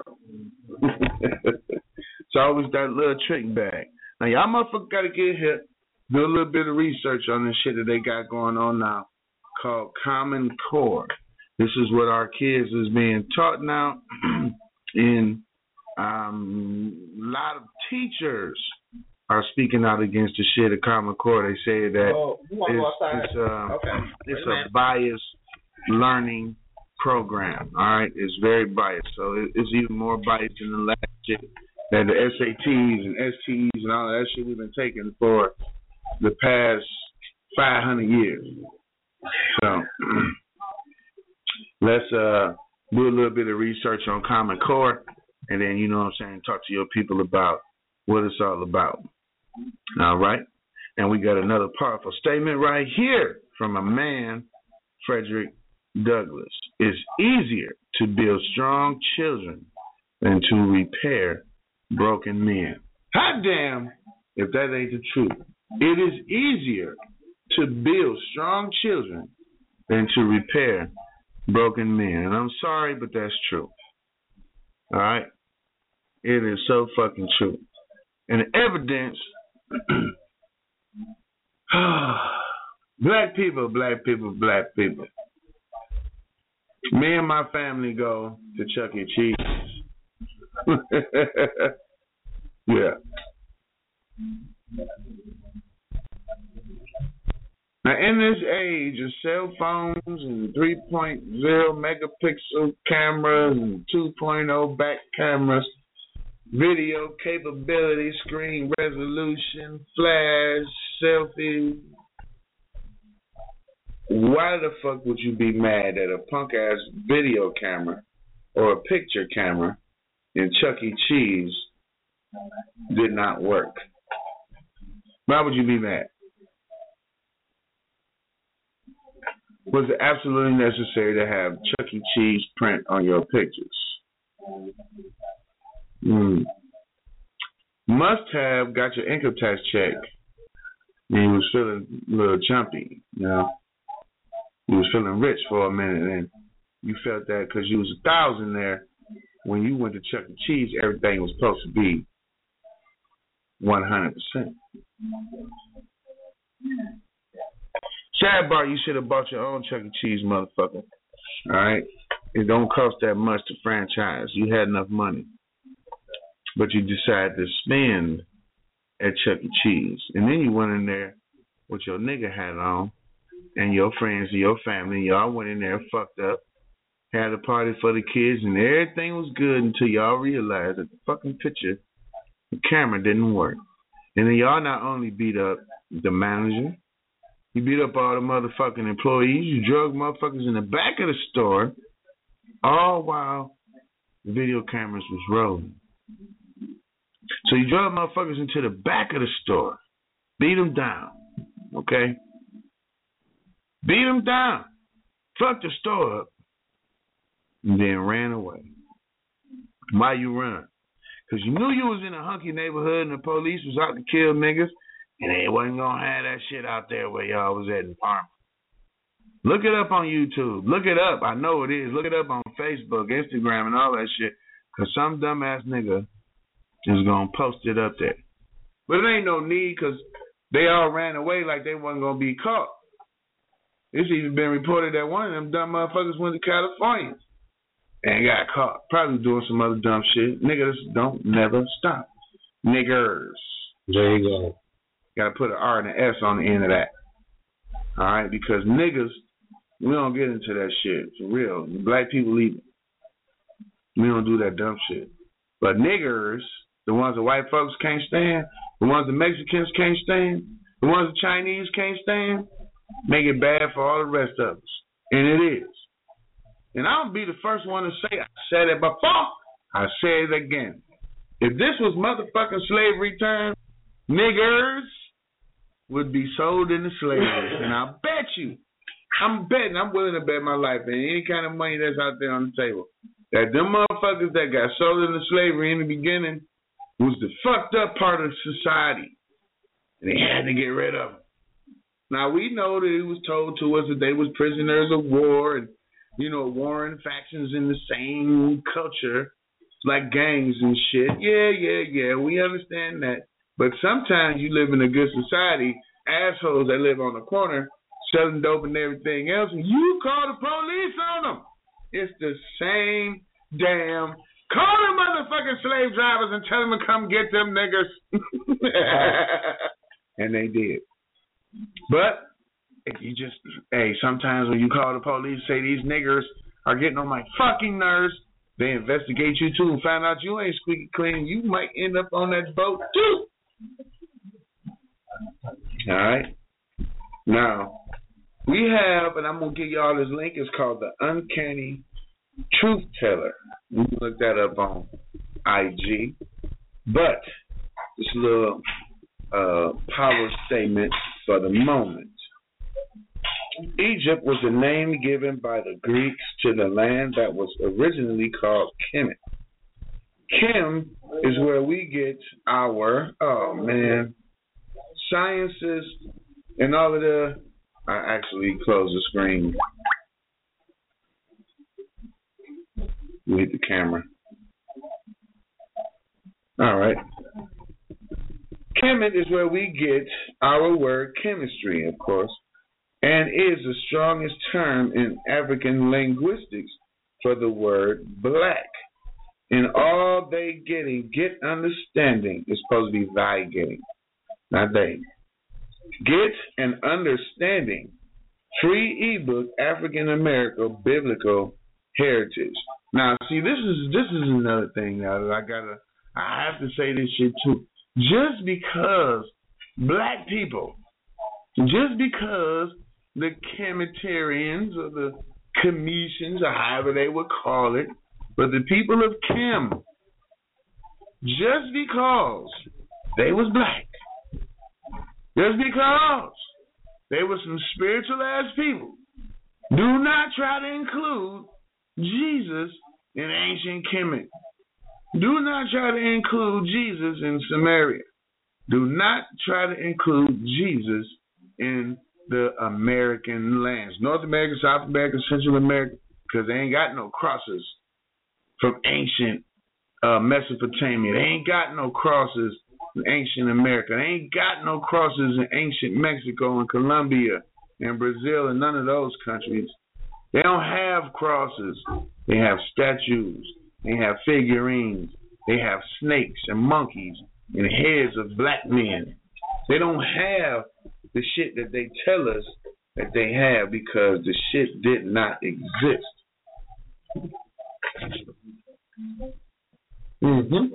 It's always that little trick bag. Now, y'all motherfuckers got to get here, do a little bit of research on this shit that they got going on now called Common Core. This is what our kids is being taught now. And um, a lot of teachers are speaking out against the shit of Common Core. They say that oh, it's, it's, uh, okay. it's a biased learning program, all right? It's very biased. So it's even more biased than the last shit, than the S A Ts and S T Es and all that shit we've been taking for the past five hundred years. So let's uh, do a little bit of research on Common Core And then, you know what I'm saying, talk to your people about what it's all about. All right? And we got another powerful statement right here from a man, Frederick Douglass. It's easier to build strong children than to repair broken men. Hot damn if that ain't the truth. It is easier to build strong children than to repair broken men. And I'm sorry, but that's true. All right? It is so fucking true. And the evidence, black people, black people, black people. Me and my family go to Chuck E. Cheese. Yeah. Now, in this age of cell phones and three point oh megapixel cameras and two point oh back cameras, video capability, screen resolution, flash, selfie, why the fuck would you be mad that a punk-ass video camera or a picture camera in Chuck E. Cheese did not work? Why would you be mad? Was it absolutely necessary to have Chuck E. Cheese print on your pictures? Mm. Must have got your income tax check and you was feeling a little jumpy, you know. You was feeling rich for a minute and you felt that because you was a thousand there. When you went to Chuck E. Cheese, everything was supposed to be one hundred percent. Chad Bar, you should have bought your own Chuck E. Cheese, motherfucker. All right? It don't cost that much to franchise. You had enough money. But you decided to spend at Chuck E. Cheese. And then you went in there with your nigga hat on and your friends and your family. Y'all went in there fucked up, had a party for the kids, and everything was good until y'all realized that the fucking picture, the camera didn't work. And then y'all not only beat up the manager, you beat up all the motherfucking employees. You drug motherfuckers in the back of the store, all while the video cameras was rolling. So you drug motherfuckers into the back of the store, beat them down, okay? Beat them down, fucked the store up, and then ran away. Why you run? Because you knew you was in a hunky neighborhood and the police was out to kill niggas. And they wasn't going to have that shit out there where y'all was at in Parma. Look it up on YouTube. Look it up. I know it is. Look it up on Facebook, Instagram, and all that shit. Because some dumbass nigga is going to post it up there. But it ain't no need because they all ran away like they wasn't going to be caught. It's even been reported that one of them dumb motherfuckers went to California and got caught. Probably doing some other dumb shit. Niggas don't never stop. Niggers. There you go. Got to put an R and an S on the end of that. All right? Because niggas, we don't get into that shit. For real. Black people leave it. We don't do that dumb shit. But niggers, the ones the white folks can't stand, the ones the Mexicans can't stand, the ones the Chinese can't stand, make it bad for all the rest of us. And it is. And I'll be the first one to say, I said it before, I say it again. If this was motherfucking slavery time, niggers would be sold into slavery. And I bet you, I'm betting, I'm willing to bet my life and any kind of money that's out there on the table, that them motherfuckers that got sold into slavery in the beginning was the fucked up part of society. And they had to get rid of them. Now, we know that it was told to us that they was prisoners of war and, you know, warring factions in the same culture, like gangs and shit. Yeah, yeah, yeah, we understand that. But sometimes you live in a good society, assholes that live on the corner selling dope and everything else, and you call the police on them. It's the same damn. Call the motherfucking slave drivers and tell them to come get them niggas. And they did. But if you just, hey, sometimes when you call the police, say these niggers are getting on my fucking nerves, they investigate you too and find out you ain't squeaky clean, you might end up on that boat too. All right. Now, we have, and I'm going to give y'all this link, it's called the Uncanny Truth Teller. You can look that up on I G. But this little uh, power statement for the moment. Egypt was the name given by the Greeks to the land that was originally called Kemet. Kim is where we get our, oh man, sciences and all of the, I actually closed the screen. We hit the camera. All right. Kemet is where we get our word chemistry, of course, and is the strongest term in African linguistics for the word black. In all they getting, get understanding is supposed to be thy getting, not they. Get and understanding. Free ebook, African American Biblical Heritage. Now, see, this is this is another thing now that I gotta. I have to say this shit too. Just because black people, just because the Kemetarians or the Commissions or however they would call it, but the people of Kim, just because they was black, just because they were some spiritual ass people, do not try to include Jesus in ancient Kemet. Do not try to include Jesus in Samaria. Do not try to include Jesus in the American lands, North America, South America, Central America, because they ain't got no crosses from ancient uh, Mesopotamia. They ain't got no crosses in ancient America. They ain't got no crosses in ancient Mexico and Colombia and Brazil and none of those countries. They don't have crosses. They have statues. They have figurines. They have snakes and monkeys and heads of black men. They don't have the shit that they tell us that they have because the shit did not exist. Mm-hmm.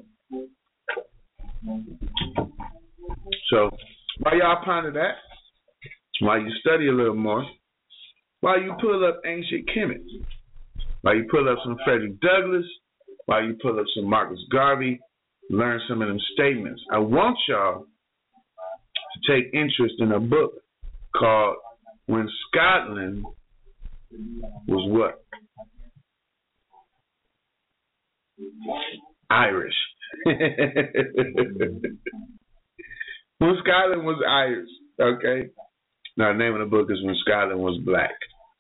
So, while y'all ponder that, while you study a little more, while you pull up ancient Kemet, while you pull up some Frederick Douglass, while you pull up some Marcus Garvey, learn some of them statements, I want y'all to take interest in a book called When Scotland Was What? Irish. When Scotland Was Irish, okay? Now, the name of the book is When Scotland Was Black.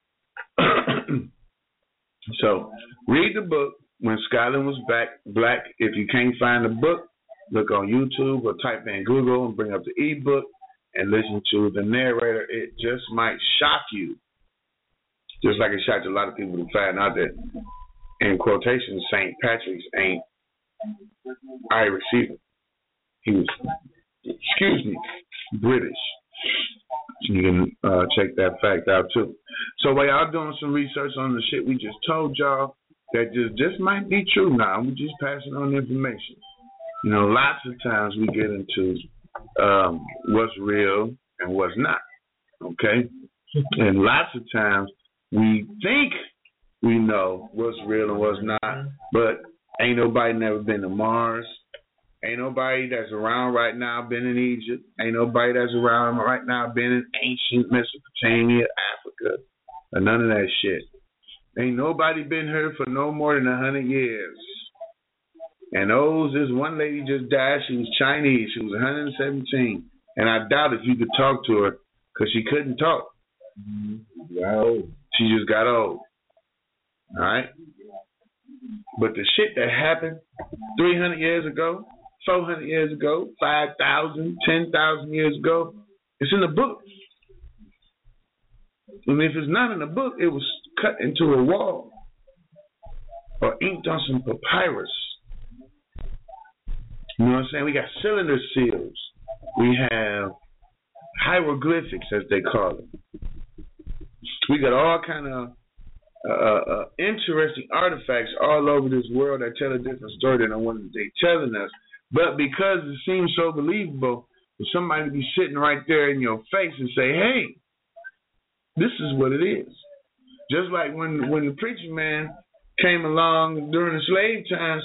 So, read the book, When Scotland Was Back, Black. If you can't find the book, look on YouTube or type in Google and bring up the ebook and listen to the narrator. It just might shock you. Just like it shocked a lot of people to find out that, in quotations, Saint Patrick's ain't Irish either. He was, excuse me, British. You can uh, check that fact out too. So while y'all doing some research on the shit we just told y'all, that just, just might be true now. We're just passing on information. You know, lots of times we get into um, what's real and what's not. Okay? And lots of times we think we know what's real and what's not, but ain't nobody never been to Mars. Ain't nobody that's around right now been in Egypt. Ain't nobody that's around right now been in ancient Mesopotamia, Africa, or none of that shit. Ain't nobody been here for no more than a hundred years. And those, this one lady just died. She was Chinese. She was one hundred seventeen. And I doubt if you could talk to her because she couldn't talk. Wow. She just got old. All right? But the shit that happened three hundred years ago, four hundred years ago, five thousand, ten thousand years ago, it's in the book. And if it's not in the book, it was cut into a wall or inked on some papyrus. You know what I'm saying? We got cylinder seals. We have hieroglyphics, as they call it. We got all kind of uh, uh, interesting artifacts all over this world that tell a different story than the one that they're telling us. But because it seems so believable, for somebody to be sitting right there in your face and say, hey, this is what it is. Just like when, when the preacher man came along during the slave times,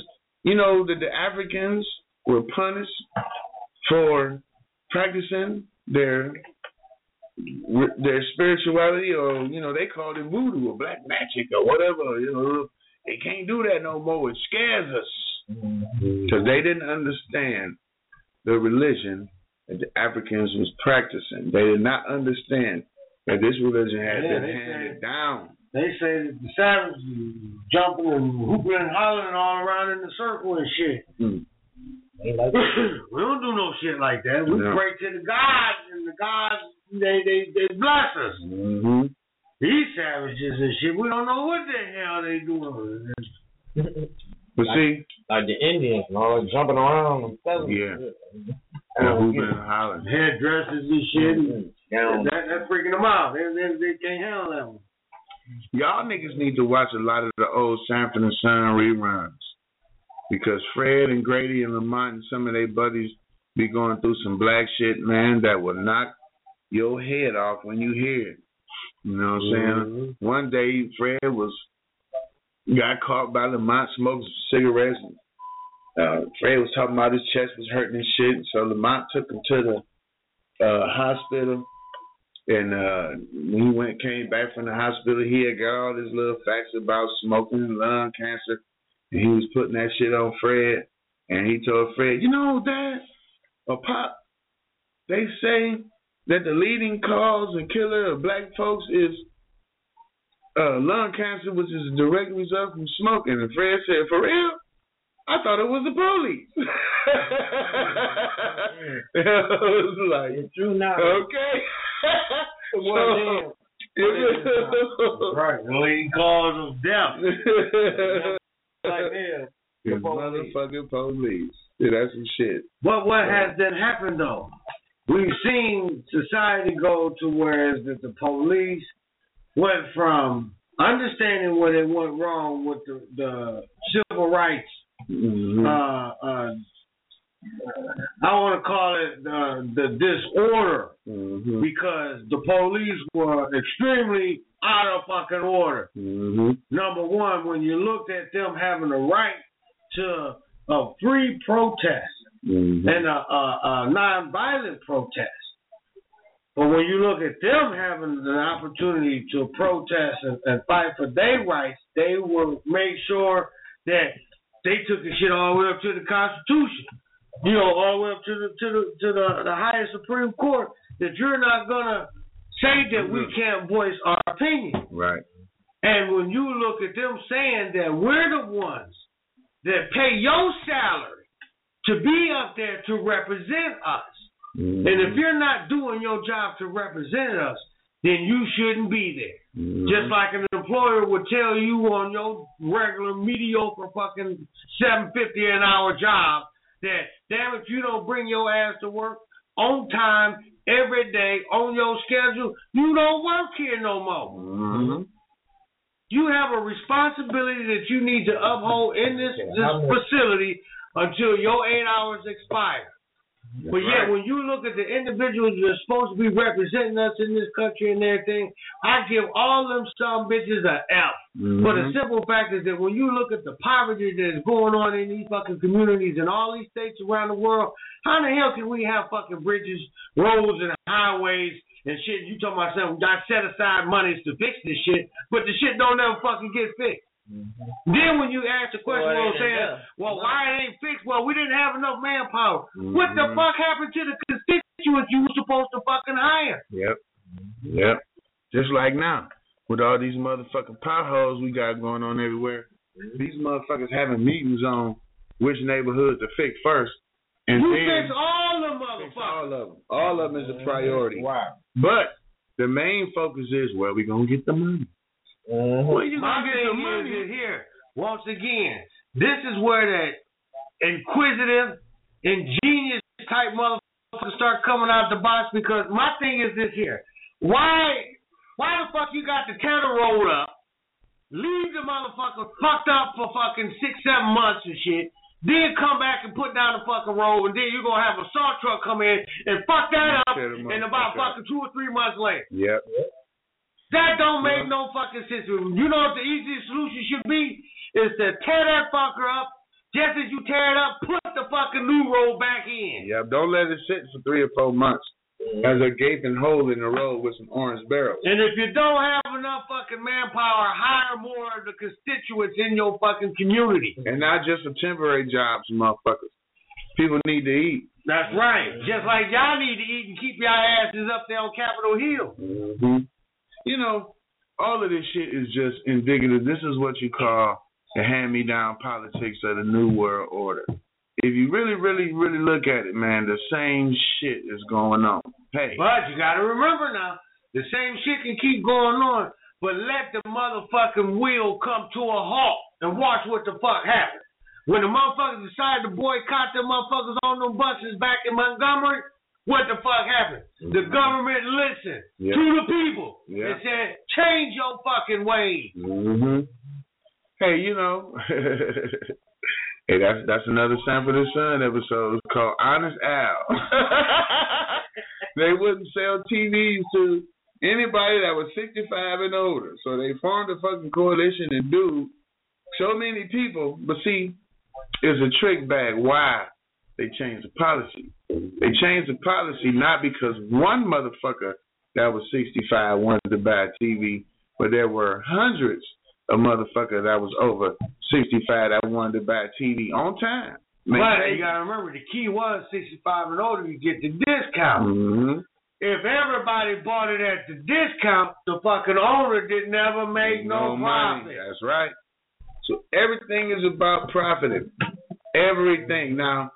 you know, that the Africans were punished for practicing their their spirituality, or, you know, they called it voodoo or black magic or whatever. You know, they can't do that no more. It scares us because they didn't understand the religion that the Africans was practicing. They did not understand that this religion had Yeah, been they handed said- down. They say that the savages jumping and hooping and hollering all around in the circle and shit. Mm. Ain't like We don't do no shit like that. We No. pray to the gods, and the gods, they they, they bless us. Mm-hmm. These savages and shit, we don't know what the hell they doing. But see, like the Indians and all jumping around and feathers. yeah, and hooping and hollering. Headdresses and shit. And Down. that, that's freaking them out. They, they, they can't handle that one. Y'all niggas need to watch a lot of the old Sanford and Son reruns, because Fred and Grady and Lamont and some of their buddies be going through some black shit, man, that will knock your head off when you hear it. You know what I'm saying? Mm-hmm. One day, Fred was got caught by Lamont smoking cigarettes. And, uh, Fred was talking about his chest was hurting and shit, so Lamont took him to the uh, hospital. And uh, when he went, came back from the hospital, he had got all his little facts about smoking and lung cancer, and he was putting that shit on Fred. And he told Fred, you know, Dad or Pop, they say that the leading cause and killer of black folks is uh, lung cancer, which is a direct result from smoking. And Fred said, for real? I thought it was the police. It was like, It's true now. okay. Well, Right. The leading cause of death. like hell. The motherfucking police. Yeah, that's some shit. But what has then happened, though? We've seen society go to where that the police went from understanding where they went wrong with the, the civil rights. Mm-hmm. Uh, uh, I want to call it uh, the disorder, Mm-hmm. because the police were extremely out of fucking order. Mm-hmm. Number one, when you looked at them having a right to a free protest Mm-hmm. and a, a, a non-violent protest, but when you look at them having an opportunity to protest and, and fight for their rights, they will make sure that they took the shit all the way up to the Constitution. You know, all the way up to the to the to the, the highest Supreme Court, that you're not gonna say that we can't voice our opinion. Right. And when you look at them saying that we're the ones that pay your salary to be up there to represent us, Mm-hmm. and if you're not doing your job to represent us, then you shouldn't be there. Mm-hmm. Just like an employer would tell you on your regular mediocre fucking seven fifty an hour job that, damn, if you don't bring your ass to work on time every day on your schedule, you don't work here no more. Mm-hmm. You have a responsibility that you need to uphold in this, this facility until your eight hours expire. But yet, when you look at the individuals that are supposed to be representing us in this country and everything, I give all them some bitches a F. Mm-hmm. But the simple fact is that when you look at the poverty that is going on in these fucking communities in all these states around the world, how the hell can we have fucking bridges, roads, and highways and shit? You talking about something, got set aside monies to fix this shit, but the shit don't ever fucking get fixed. Mm-hmm. Then when you ask the question, well, well saying, well, why it ain't fixed? Well, we didn't have enough manpower. Mm-hmm. What the fuck happened to the constituents you were supposed to fucking hire? Yep. Yep. Just like now, with all these motherfucking potholes we got going on everywhere, these motherfuckers having meetings on which neighborhoods to fix first. And you then fix all the motherfuckers. All of them. All of them is a priority. Wow. But the main focus is where we going to get the money. Mm-hmm. Where you My going to get the thing money? is here, once again, this is where that inquisitive, ingenious type motherfuckers start coming out the box, because my thing is this here. Why why the fuck you got the tether rolled up, leave the motherfucker fucked up for fucking six, seven months and shit, then come back and put down the fucking road, and then you're going to have a salt truck come in and fuck that up in about fucking two or three months later. Yep. That don't make no fucking sense. You know what the easiest solution should be? Is to tear that fucker up, Just as you tear it up, put the fucking new road back in. Yep, don't let it sit for three or four months as a gaping hole in the road with some orange barrels. And if you don't have enough fucking manpower, hire more of the constituents in your fucking community. And not just for temporary jobs, motherfuckers. People need to eat. That's right. Just like y'all need to eat and keep y'all asses up there on Capitol Hill. Mm-hmm. You know, all of this shit is just indicative. This is what you call the hand-me-down politics of the New World Order. If you really, really, really look at it, man, the same shit is going on. Hey. But you got to remember now, the same shit can keep going on, but let the motherfucking wheel come to a halt and watch what the fuck happens. When the motherfuckers decided to boycott the motherfuckers on them buses back in Montgomery, what the fuck happened? Mm-hmm. The government listened yeah. to the people yeah. and said, change your fucking ways. Mm-hmm. Hey, you know, hey, that's that's another Sanford and Son episode. It's called Honest Al. They wouldn't sell T Vs to anybody that was sixty-five and older. So they formed a fucking coalition and do so many people. But see, it's a trick bag. Why? They changed the policy. They changed the policy not because one motherfucker that was sixty-five wanted to buy a T V, but there were hundreds of motherfuckers that was over sixty-five that wanted to buy a T V on time. But you gotta remember, the key was sixty-five and older, you get the discount. Mm-hmm. If everybody bought it at the discount, the fucking owner did never make no, no profit. Money. That's right. So everything is about profiting. Everything. Now,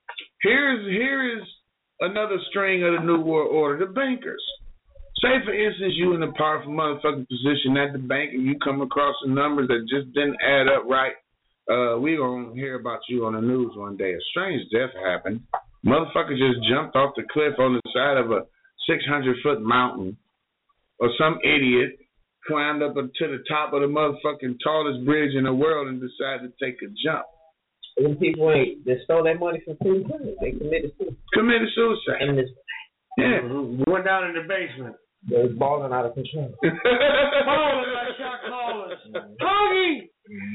here's here is another string of the New World Order, the bankers. Say, for instance, you in a powerful motherfucking position at the bank and you come across some numbers that just didn't add up right. Uh, we gonna hear about you on the news one day. A strange death happened. Motherfucker just jumped off the cliff on the side of a six hundred foot mountain, or some idiot climbed up to the top of the motherfucking tallest bridge in the world and decided to take a jump. Them people ain't, they stole that money from Queen Clinton. They committed suicide. Committed suicide. And this, yeah. Mm-hmm. Went down in the basement. They was balling out of control. Balling like shot callers. Tony!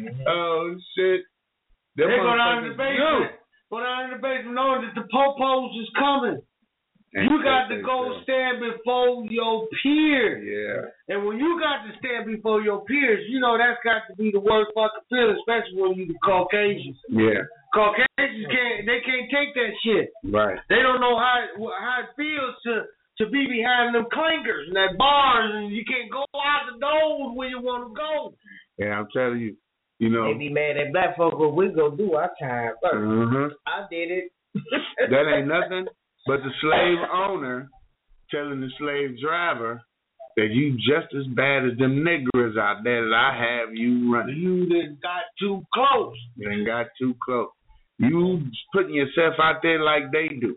Oh, shit. They go down in the basement. Go down in the basement knowing that the popos is coming. And you got to go so. stand before your peers. Yeah. And when you got to stand before your peers, you know that's got to be the worst fucking feeling, especially when you the Caucasians. Yeah. Caucasians can't, they can't take that shit. Right. They don't know how how it feels to, to be behind them clankers and that bars, and you can't go out the doors where you want to go. Yeah, I'm telling you, you know. They be mad at black folk, but we go do our time first. Mm-hmm. I did it. That ain't nothing but the slave owner telling the slave driver that you just as bad as them niggers out there that I have you running. You done got too close. You done got too close. You putting yourself out there like they do.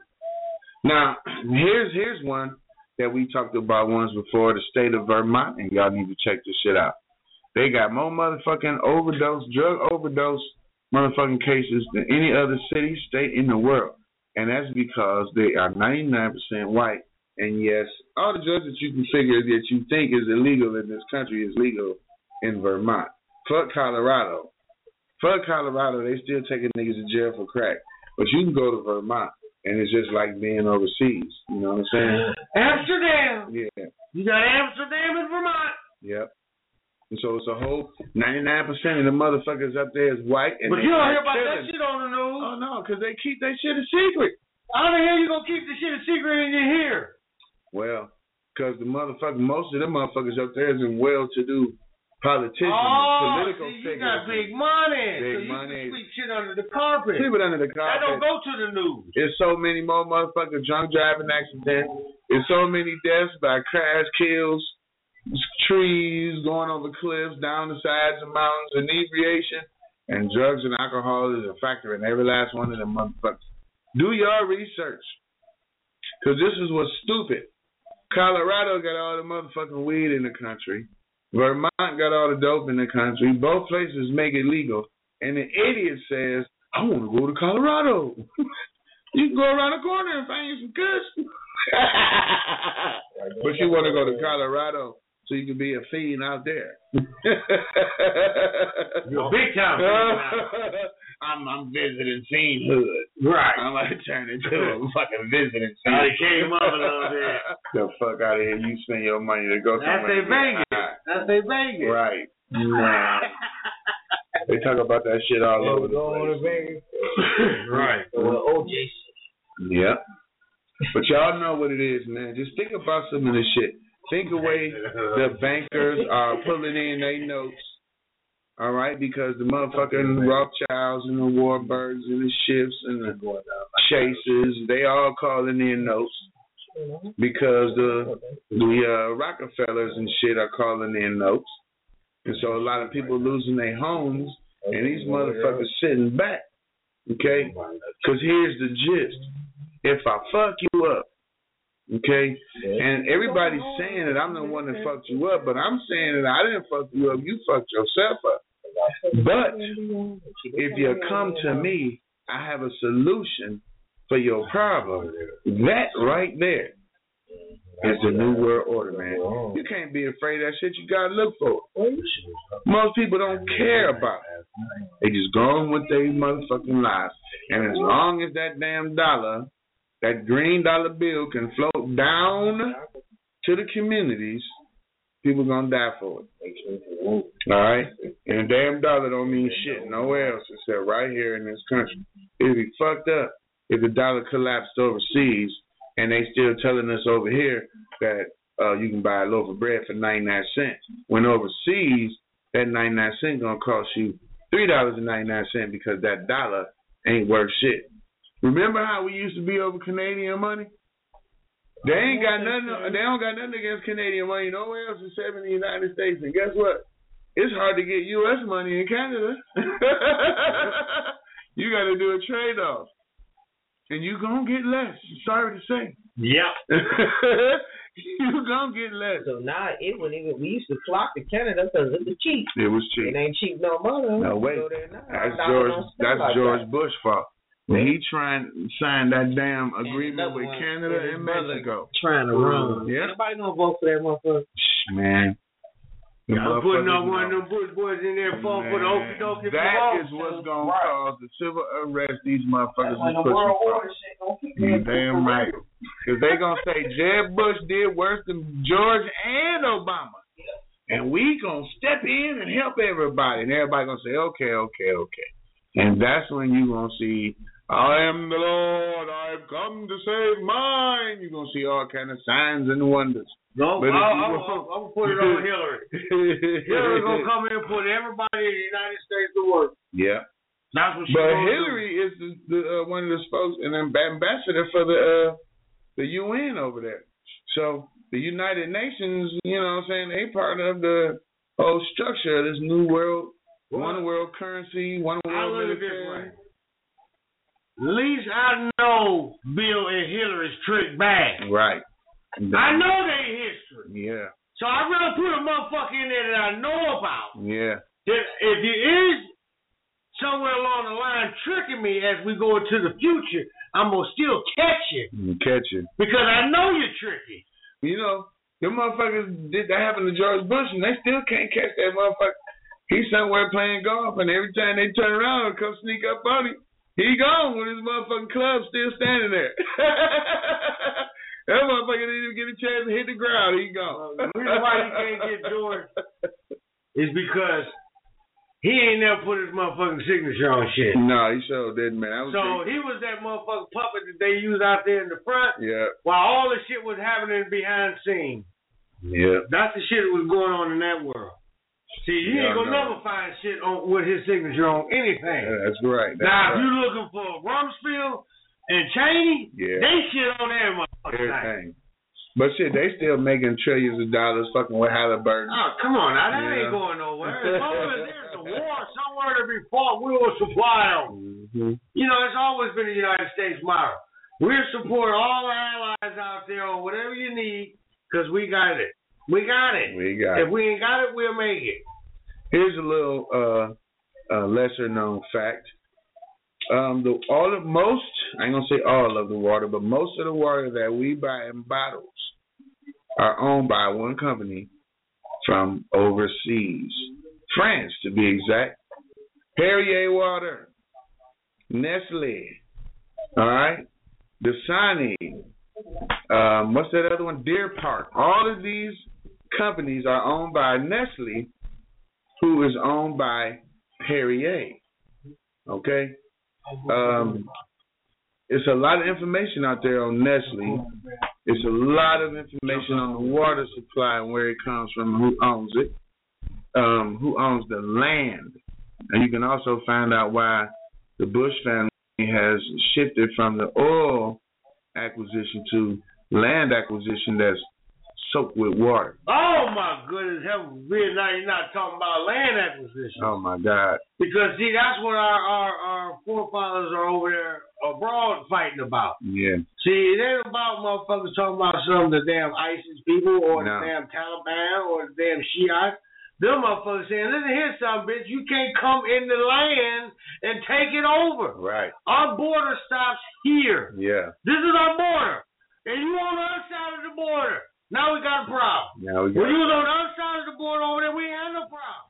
Now, here's here's one that we talked about once before, the state of Vermont, and y'all need to check this shit out. They got more motherfucking overdose, drug overdose motherfucking cases than any other city, state in the world. And that's because they are ninety-nine percent white. And yes, all the drugs that you can figure that you think is illegal in this country is legal in Vermont. Fuck Colorado. Fuck Colorado, they still taking niggas to jail for crack. But you can go to Vermont, and it's just like being overseas. You know what I'm saying? Amsterdam. Yeah. You got Amsterdam and Vermont. Yep. And so it's a whole ninety-nine percent of the motherfuckers up there is white. And but you don't hear about killing. That shit on the news. Oh, no, because they keep that shit a secret. How the hell you going to keep the shit a secret and you hear? Well, because the motherfucker, most of them motherfuckers up there is in well-to-do politicians, oh, political see, figures. You got big money. Big so you money. Can sweep shit under the carpet. Keep it under the carpet. That don't go to the news. There's so many more motherfucking drunk driving accidents. There's so many deaths by crash kills. Trees going over cliffs, down the sides of mountains, inebriation, and drugs and alcohol is a factor in every last one of them motherfuckers. Do your research, because this is what's stupid. Colorado got all the motherfucking weed in the country. Vermont got all the dope in the country. Both places make it legal, and the idiot says, I want to go to Colorado. You can go around the corner and find you some kush. But you want to go to Colorado so you can be a fiend out there. You're a big time. I'm I'm visiting scene hood. Right. I'm about to turn into a fucking visiting scene. Oh, he came up a little bit. The fuck out of here! You spend your money to go That's somewhere. they Vegas. That's they Vegas. Right. Nah. They talk about that shit all over the place. Right. Well, O J. Yeah. But y'all know what it is, man. Just think about some of this shit. Think away the bankers are pulling in their notes. All right, because the motherfucking Rothschilds and the Warburgs and the Schiffs and the Chasers, they all calling in notes because the the uh, Rockefellers and shit are calling in notes. And so a lot of people losing their homes and these motherfuckers sitting back. Okay? Because here's the gist. If I fuck you up, okay, and everybody's saying that I'm the one that fucked you up, but I'm saying that I didn't fuck you up, you fucked yourself up. But if you come to me, I have a solution for your problem. That right there is the new world order, man. You can't be afraid of that shit. You gotta look for it. Most people don't care about it. They just go on with their motherfucking lives. And as long as that damn dollar, that green dollar bill can float down to the communities, people gonna die for it. All right? And a damn dollar don't mean shit nowhere else except right here in this country. It'd be fucked up if the dollar collapsed overseas and they still telling us over here that uh, you can buy a loaf of bread for ninety-nine cents. When overseas, that ninety-nine cents gonna cost you three dollars and ninety-nine cents because that dollar ain't worth shit. Remember how we used to be over Canadian money? They ain't got nothing. They don't got nothing against Canadian money nowhere else except in the United States. And guess what? It's hard to get U S money in Canada. You got to do a trade off, and you gonna get less. Sorry to say. Yep. You gonna get less. So now it wouldn't even. We used to flock to Canada because it was cheap. It was cheap. It ain't cheap no more. No wait. That's George. That's like George that. Bush fault. When he trying to sign that damn agreement with Canada and Mexico. Trying to run. Yeah. Nobody gonna vote for that motherfucker. Man. I'm putting up one of them Bush boys in there for the okie dokie. That is what's going to cause the civil unrest these motherfuckers is pushing for. You damn right. Because they going to say Jeb Bush did worse than George and Obama. And we going to step in and help everybody. And everybody going to say, okay, okay, okay. And that's when you going to see, I am the Lord, I've come to save mine. You're going to see all kind of signs and wonders. No, but I'm going to put it on Hillary. Hillary's going to come in and put everybody in the United States to work. Yeah. That's what she's But gonna Hillary do. is the, the, uh, one of the spokes and ambassador for the uh, the U N over there. So the United Nations, you know what I'm saying, they part of the whole structure of this new world, what? one world currency, one world military. At least I know Bill and Hillary's trick bag. Right. I know their history. Yeah. So I'd rather put a motherfucker in there that I know about. Yeah. That if he is somewhere along the line tricking me as we go into the future, I'm going to still catch you. You catch you. Because I know you're tricky. You know, them motherfuckers did that happen to George Bush, and they still can't catch that motherfucker. He's somewhere playing golf, and every time they turn around and come sneak up on him, he gone with his motherfucking club still standing there. That motherfucker didn't even get a chance to hit the ground. He gone. The reason why you can't get George is because he ain't never put his motherfucking signature on shit. No, he sure didn't, man. I was so thinking. he was that motherfucking puppet that they used out there in the front. Yeah. While all the shit was happening behind the scenes. Yeah. That's the shit that was going on in that world. See, you yeah, ain't gonna no. never find shit on with his signature on anything. Yeah, that's right. That's now, right. if you're looking for Rumsfeld and Cheney, yeah. they shit on every motherfucking everything. But shit, they still making trillions of dollars fucking with Halliburton. Oh, come on. Now, that yeah. ain't going nowhere. As long as there's a war somewhere to be fought, we will supply them. Mm-hmm. You know, it's always been the United States motto. We'll support all the allies out there or whatever you need because we got it. We got it. We got if it. we ain't got it, we'll make it. Here's a little uh, uh, lesser known fact. Um, the all of most, I ain't gonna say all of the water, but most of the water that we buy in bottles are owned by one company from overseas, France to be exact. Perrier water. Nestle, all right, Dasani, um, what's that other one? Deer Park. All of these companies are owned by Nestle, who is owned by Perrier. Okay, um, it's a lot of information out there on Nestle. It's a lot of information on the water supply and where it comes from, who owns it, um, who owns the land. And you can also find out why the Bush family has shifted from the oil acquisition to land acquisition that's soaked with water. Oh, my goodness. Heaven, we're not, you're not talking about land acquisition. Oh, my God. Because, see, that's what our, our, our forefathers are over there abroad fighting about. Yeah. See, it ain't about motherfuckers talking about some of the damn ISIS people or no. the damn Taliban or the damn Shiites. Them motherfuckers saying, listen here, son, bitch, you can't come in the land and take it over. Right. Our border stops here. Yeah. This is our border. And you on the other side of the border. Now we got a problem. Now we got when you was on the other side of the border over there, we ain't had no problem.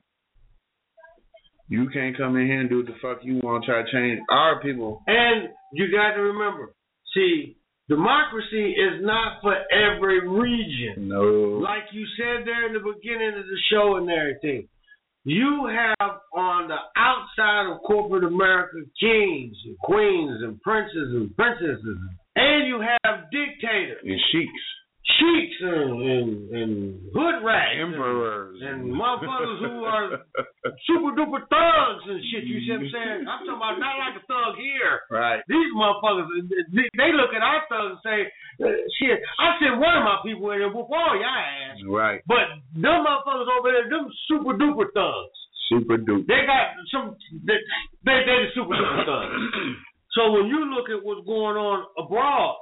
You can't come in here and do what the fuck you want to try to change our people. And you got to remember, see, democracy is not for every region. No. Like you said there in the beginning of the show and everything. You have on the outside of corporate America kings and queens and princes and princesses. And you have dictators. And sheiks. Sheiks and, and, and hood rats. Emperors. And, and motherfuckers who are super duper thugs and shit. You see what I'm saying? I'm talking about not like a thug here. Right. These motherfuckers, they, they look at our thugs and say, shit, I sent one of my people in there whoop all y'all ass. Right. But them motherfuckers over there, them super duper thugs. Super duper. They got some, they, they, they the super duper thugs. So when you look at what's going on abroad,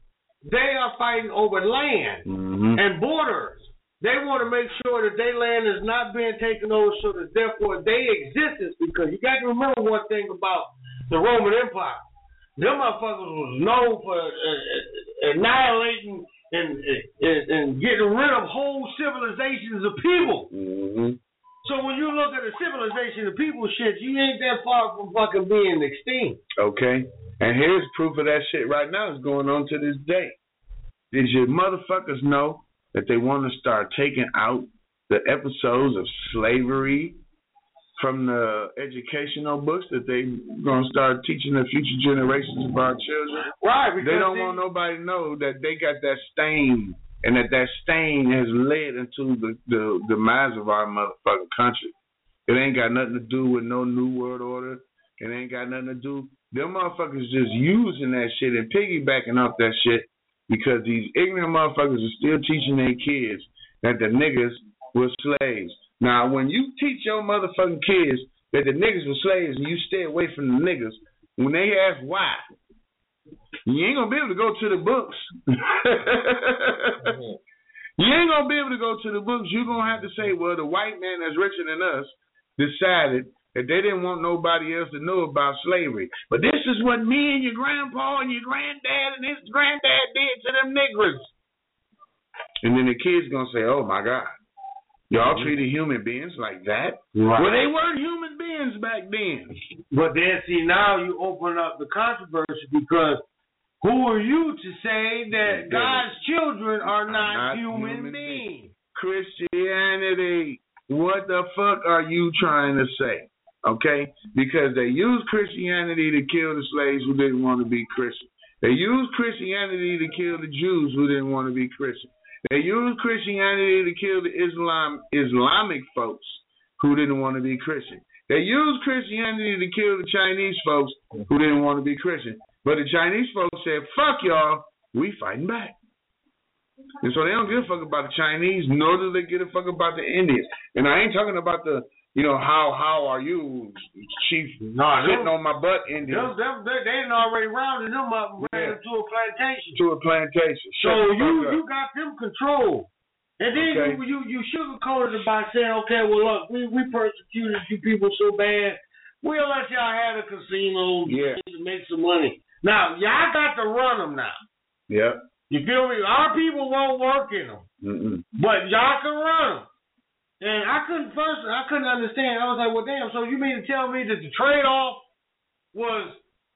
they are fighting over land mm-hmm. and borders. They want to make sure that their land is not being taken over so that therefore they existence, because you got to remember one thing about the Roman Empire. Them motherfuckers was known for uh, annihilating and, and, and getting rid of whole civilizations of people. Mm-hmm. So when you look at a civilization of people shit, you ain't that far from fucking being extinct. Okay. And here's proof of that shit right now. It's going on to this day. Did your motherfuckers know that they want to start taking out the episodes of slavery from the educational books that they going to start teaching the future generations of our children? Right. Because they don't they, want nobody to know that they got that stain and that that stain has led into the, the demise of our motherfucking country. It ain't got nothing to do with no New World Order. It ain't got nothing to do. Them motherfuckers just using that shit and piggybacking off that shit because these ignorant motherfuckers are still teaching their kids that the niggas were slaves. Now, when you teach your motherfucking kids that the niggas were slaves and you stay away from the niggas, when they ask why, you ain't gonna be able to go to the books. You ain't gonna be able to go to the books. You're gonna have to say, well, the white man that's richer than us decided that they didn't want nobody else to know about slavery. But this is what me and your grandpa and your granddad and his granddad did to them niggers. And then the kid's going to say, oh, my God, y'all mm-hmm. treated human beings like that? Right. Well, they weren't human beings back then. But then, see, now you open up the controversy because who are you to say that God's children are not, not human, human beings? Christianity. What the fuck are you trying to say? Okay? Because they used Christianity to kill the slaves who didn't want to be Christian. They used Christianity to kill the Jews who didn't want to be Christian. They used Christianity to kill the Islam Islamic folks who didn't want to be Christian. They used Christianity to kill the Chinese folks who didn't want to be Christian. But the Chinese folks said, fuck y'all, we fighting back. And so they don't give a fuck about the Chinese, nor do they give a fuck about the Indians. And I ain't talking about the, you know, how how are you, Chief, nah, sitting on my butt Indians. Them, them, they they done already rounded them up and ran yeah. to a plantation. To a plantation. Shut so you you got them controlled. And then okay. you, you you sugarcoated it by saying, okay, well, look, we, we persecuted you people so bad, we'll let y'all have a casino yeah. to make some money. Now, y'all got to run them now. Yeah. You feel me? Our people won't work in them. Mm-mm. But y'all can run them. And I couldn't first, I couldn't understand. I was like, well, damn, so you mean to tell me that the trade-off was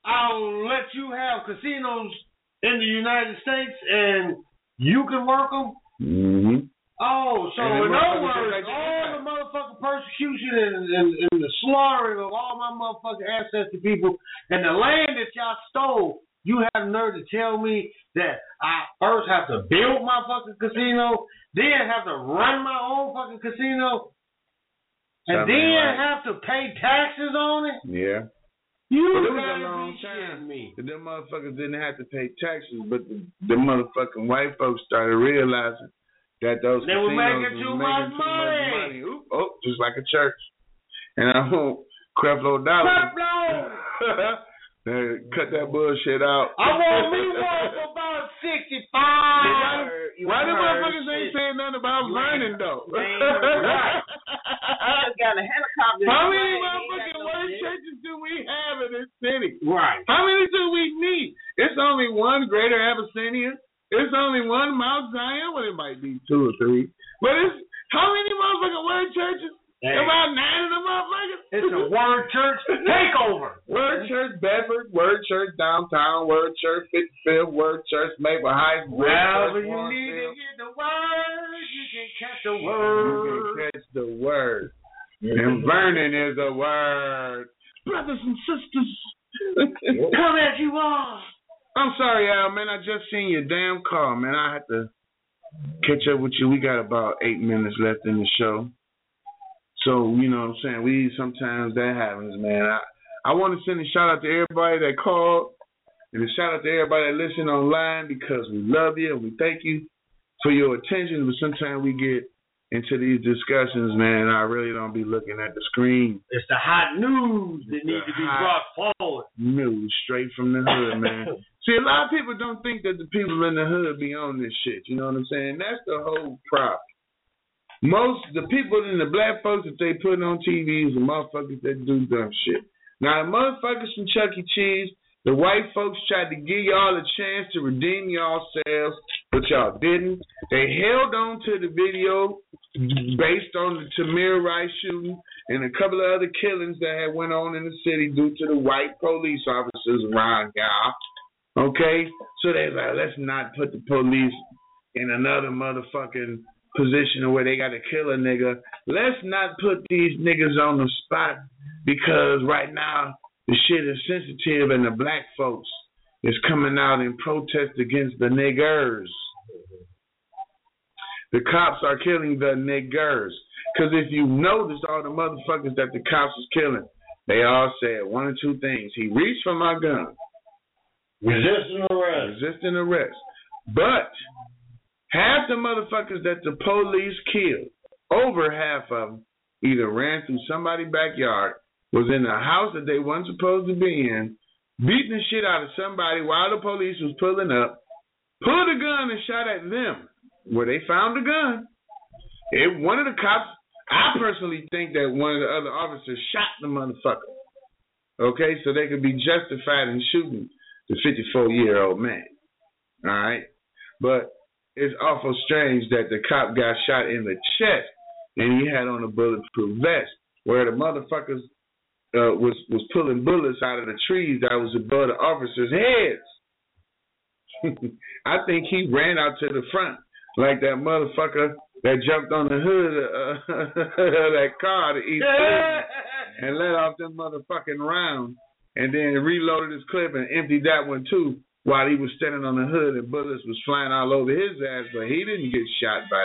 I'll let you have casinos in the United States and you can work them. Mm-hmm. Oh, so And in the other motherfuckers words, that all they the motherfucking persecution and, and, and the slaughtering of all my motherfucking ancestor people and the land that y'all stole, you have the nerve to tell me that I first have to build my fucking casino, then have to run my own fucking casino, and Something then like- have to pay taxes on it? Yeah. You But it was gotta a long be time. shitting me. that them motherfuckers didn't have to pay taxes, but the, the motherfucking white folks started realizing that those They were casinos making was too making much too money. much money. Oop, oh, just like a church. And I hope Creflo Dollar they cut that bullshit out. I want me one for about sixty-five. Why the motherfuckers ain't saying nothing about Vernon though? Right. got a helicopter. How many motherfucking word churches do we have in this city? Right. How many do we need? It's only one Greater Abyssinia. It's only one Mount Zion. Well, it might be two or three. But it's how many motherfucking word churches? Hey. About nine of them motherfuckers. It's a word church takeover. Word Church Bedford, Word Church Downtown, Word Church fifty-fifth, Word Church Maple Heights. Word Wherever Church you need to Warrenville. get the word, you can catch the You word. can catch the word. And Vernon is a word. Brothers and sisters. Come as you are. I'm sorry, Al, man. I just seen your damn call, man. I had to catch up with you. We got about eight minutes left in the show. So, you know what I'm saying? We sometimes that happens, man. I, I want to send a shout out to everybody that called and a shout out to everybody that listened online because we love you and we thank you for your attention. But sometimes we get into these discussions, man, and I really don't be looking at the screen. It's the hot news that It's needs the to be hot- brought forward. News straight from the hood, man. See, a lot of people don't think that the people in the hood be on this shit. You know what I'm saying? That's the whole problem. Most the people in the black folks that they put on T V is the motherfuckers that do dumb shit. Now the motherfuckers from Chuck E. Cheese, the white folks tried to give y'all a chance to redeem yourselves, but y'all didn't. They held on to the video based on the Tamir Rice shooting and a couple of other killings that had went on in the city due to the white police officers around y'all. Okay? So they like, let's not put the police in another motherfucking position where they got to kill a nigga. Let's not put these niggas on the spot because right now the shit is sensitive and the black folks is coming out in protest against the niggers. The cops are killing the niggers. Because if you notice all the motherfuckers that the cops is killing, they all said one or two things. He reached for my gun. Resisting arrest. Resisting arrest. But half the motherfuckers that the police killed, over half of them, either ran through somebody's backyard, was in a house that they weren't supposed to be in, beating the shit out of somebody while the police was pulling up, pulled a gun and shot at them where they found the gun. If one of the cops, I personally think that one of the other officers shot the motherfucker. Okay, so they could be justified in shooting the fifty-four-year-old man. All right? But it's awful strange that the cop got shot in the chest and he had on a bulletproof vest, where the motherfuckers uh, was was pulling bullets out of the trees that was above the officers' heads. I think he ran out to the front like that motherfucker that jumped on the hood uh, of that car to eat food and let off them motherfucking rounds and then reloaded his clip and emptied that one too. While he was standing on the hood and bullets was flying all over his ass, but he didn't get shot by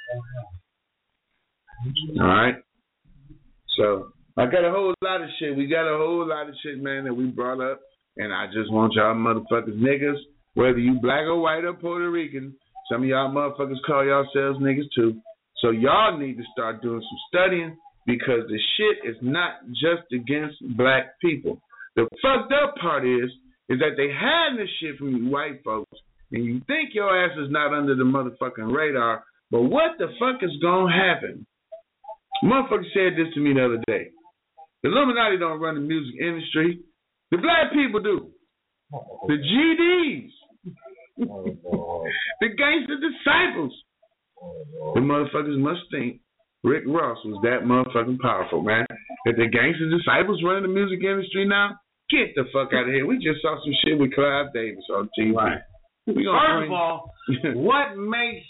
none. All right? So, I got a whole lot of shit. We got a whole lot of shit, man, that we brought up, and I just want y'all motherfuckers niggas, whether you black or white or Puerto Rican, some of y'all motherfuckers call yourselves niggas too. So, y'all need to start doing some studying because the shit is not just against black people. The fucked up part is, is that they hiding this shit from you white folks, and you think your ass is not under the motherfucking radar, but what the fuck is gonna happen? Motherfucker said this to me the other day. The Illuminati don't run the music industry. The black people do. The G Ds. The gangster disciples. The motherfuckers must think Rick Ross was that motherfucking powerful, man. That the gangster disciples running the music industry now? Get the fuck out of here. We just saw some shit with Clive Davis on T V. Right. We gonna First bring... of all, what makes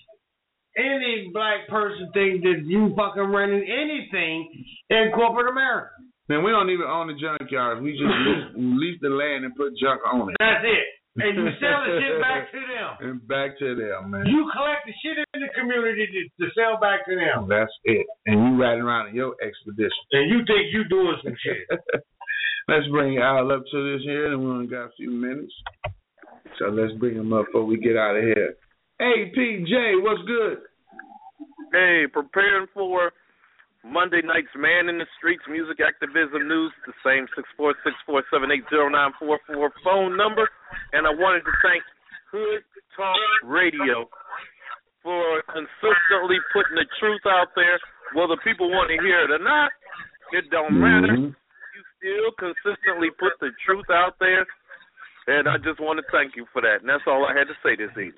any black person think that you fucking running anything in corporate America? Man, we don't even own the junkyards. We just lease, lease the land and put junk on it. That's it. And you sell the shit back to them. And back to them, man. You collect the shit in the community to, to sell back to them. That's it. And you riding around in your expedition. And you think you doing some shit. Let's bring Al up to this here, and we only got a few minutes. So let's bring him up before we get out of here. Hey, P J, what's good? Hey, preparing for Monday night's Man in the Streets Music Activism News, the same six four six, four seven eight, zero nine four four phone number. And I wanted to thank Hood Talk Radio for consistently putting the truth out there. Whether people want to hear it or not, it don't matter. Mm-hmm. You still consistently put the truth out there. And I just want to thank you for that. And that's all I had to say this evening.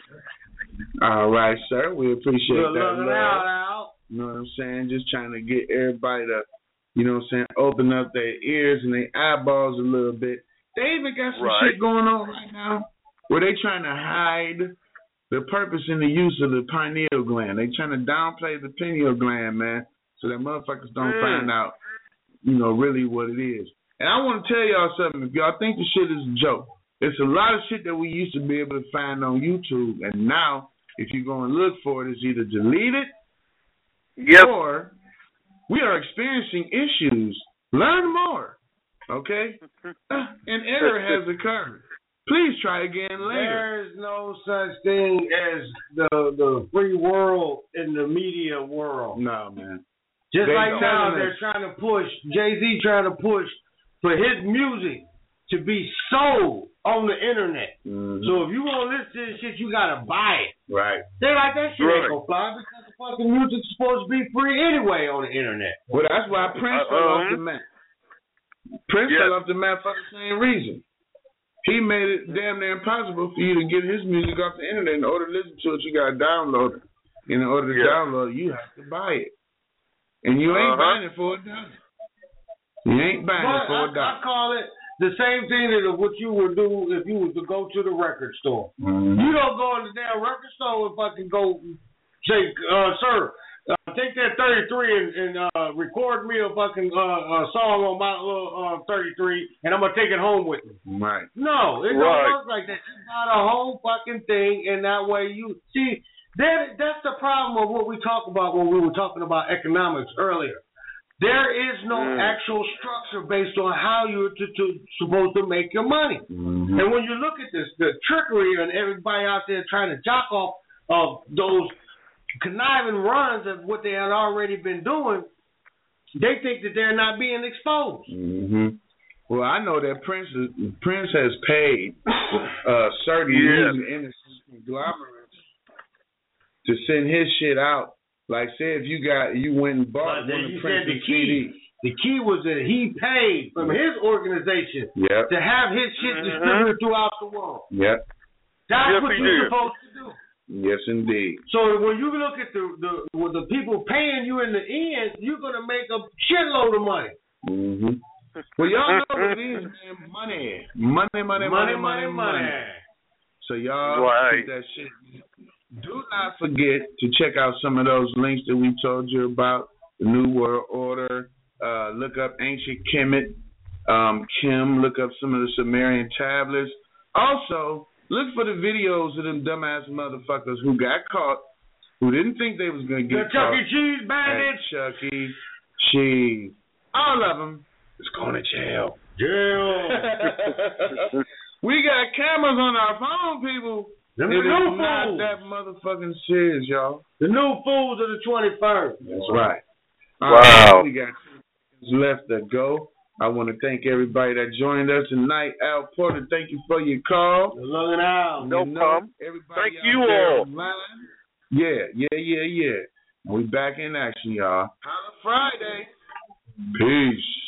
All right, sir. We appreciate Good that. looking out, Al. You know what I'm saying? Just trying to get everybody to, you know what I'm saying, open up their ears and their eyeballs a little bit. They even got some Right. shit going on right now where they trying to hide the purpose and the use of the pineal gland. They trying to downplay the pineal gland, man, so that motherfuckers don't Mm. find out, you know, really what it is. And I want to tell y'all something. If y'all think the shit is a joke, it's a lot of shit that we used to be able to find on YouTube, and now if you go and look for it, it's either deleted Yep. or we are experiencing issues. Learn more, okay? Uh, An error has occurred. Please try again later. There's no such thing as the the free world in the media world. No, man. Just They like don't. now, they're trying to push, Jay-Z trying to push for his music to be sold on the internet. Mm-hmm. So if you want to listen to this shit, you got to buy it. Right. They're like, that shit Right. ain't going to fly because the fucking music's supposed to be free anyway on the internet. Well, that's why Prince Uh, fell um, off the map. Prince yeah. fell off the map for the same reason. He made it damn near impossible for you to get his music off the internet. In order to listen to it, you got to download it. In order to Yeah. download it, you have to buy it. And you ain't Uh-huh. buying it for a dollar. You ain't buying But it for a I, dollar. I call it the same thing that what you would do if you was to go to the record store. Mm-hmm. You don't go in the damn record store and fucking go say, uh, sir, uh, take that thirty-three and, and uh, record me a fucking uh, uh, song on my little uh, thirty-three, and I'm gonna take it home with me. Right. No, it don't Right. work like that. You buy the whole fucking thing, and that way you see. That that's the problem of what we talk about when we were talking about economics earlier. There is no Mm. actual structure based on how you're to, to, supposed to make your money. Mm-hmm. And when you look at this, the trickery and everybody out there trying to jock off of those conniving runs of what they had already been doing, they think that they're not being exposed. Mm-hmm. Well, I know that Prince is, Prince has paid uh, certain Yeah. music industry conglomerates to send his shit out. Like, say if you got you went and bought But one then of you said the Prince's key. C Ds. The key was that he paid from his organization Yep. to have his shit Mhm. distributed throughout the world. Yep. That's Yes, what he you're did. supposed to do. Yes, indeed. So when you look at the the with the people paying you in the end, you're gonna make a shitload of money. Mm-hmm. Well, y'all know what it is, man. Money. Money, money, money, money, money. So y'all Right. keep that shit. Do not forget to check out some of those links that we told you about. The New World Order. Uh, look up Ancient Kemet. Um, Kim. Look up some of the Sumerian tablets. Also, look for the videos of them dumbass motherfuckers who got caught, who didn't think they was going to The get Chuck caught. E. Cheese at bandits. Chuck E. Cheese. All of them is going to jail. Jail. We got cameras on our phone, people. Them It the new is not fools. that motherfucking serious, y'all. The new fools of the twenty-first. That's right. All Wow. right, we got two seconds left to go. I want to thank everybody that joined us tonight. Al Porter, thank you for your call. Looking out. No You know, problem. everybody Thank out you there all. online. Yeah, yeah, yeah, yeah. We back in action, y'all. Holla Friday. Peace.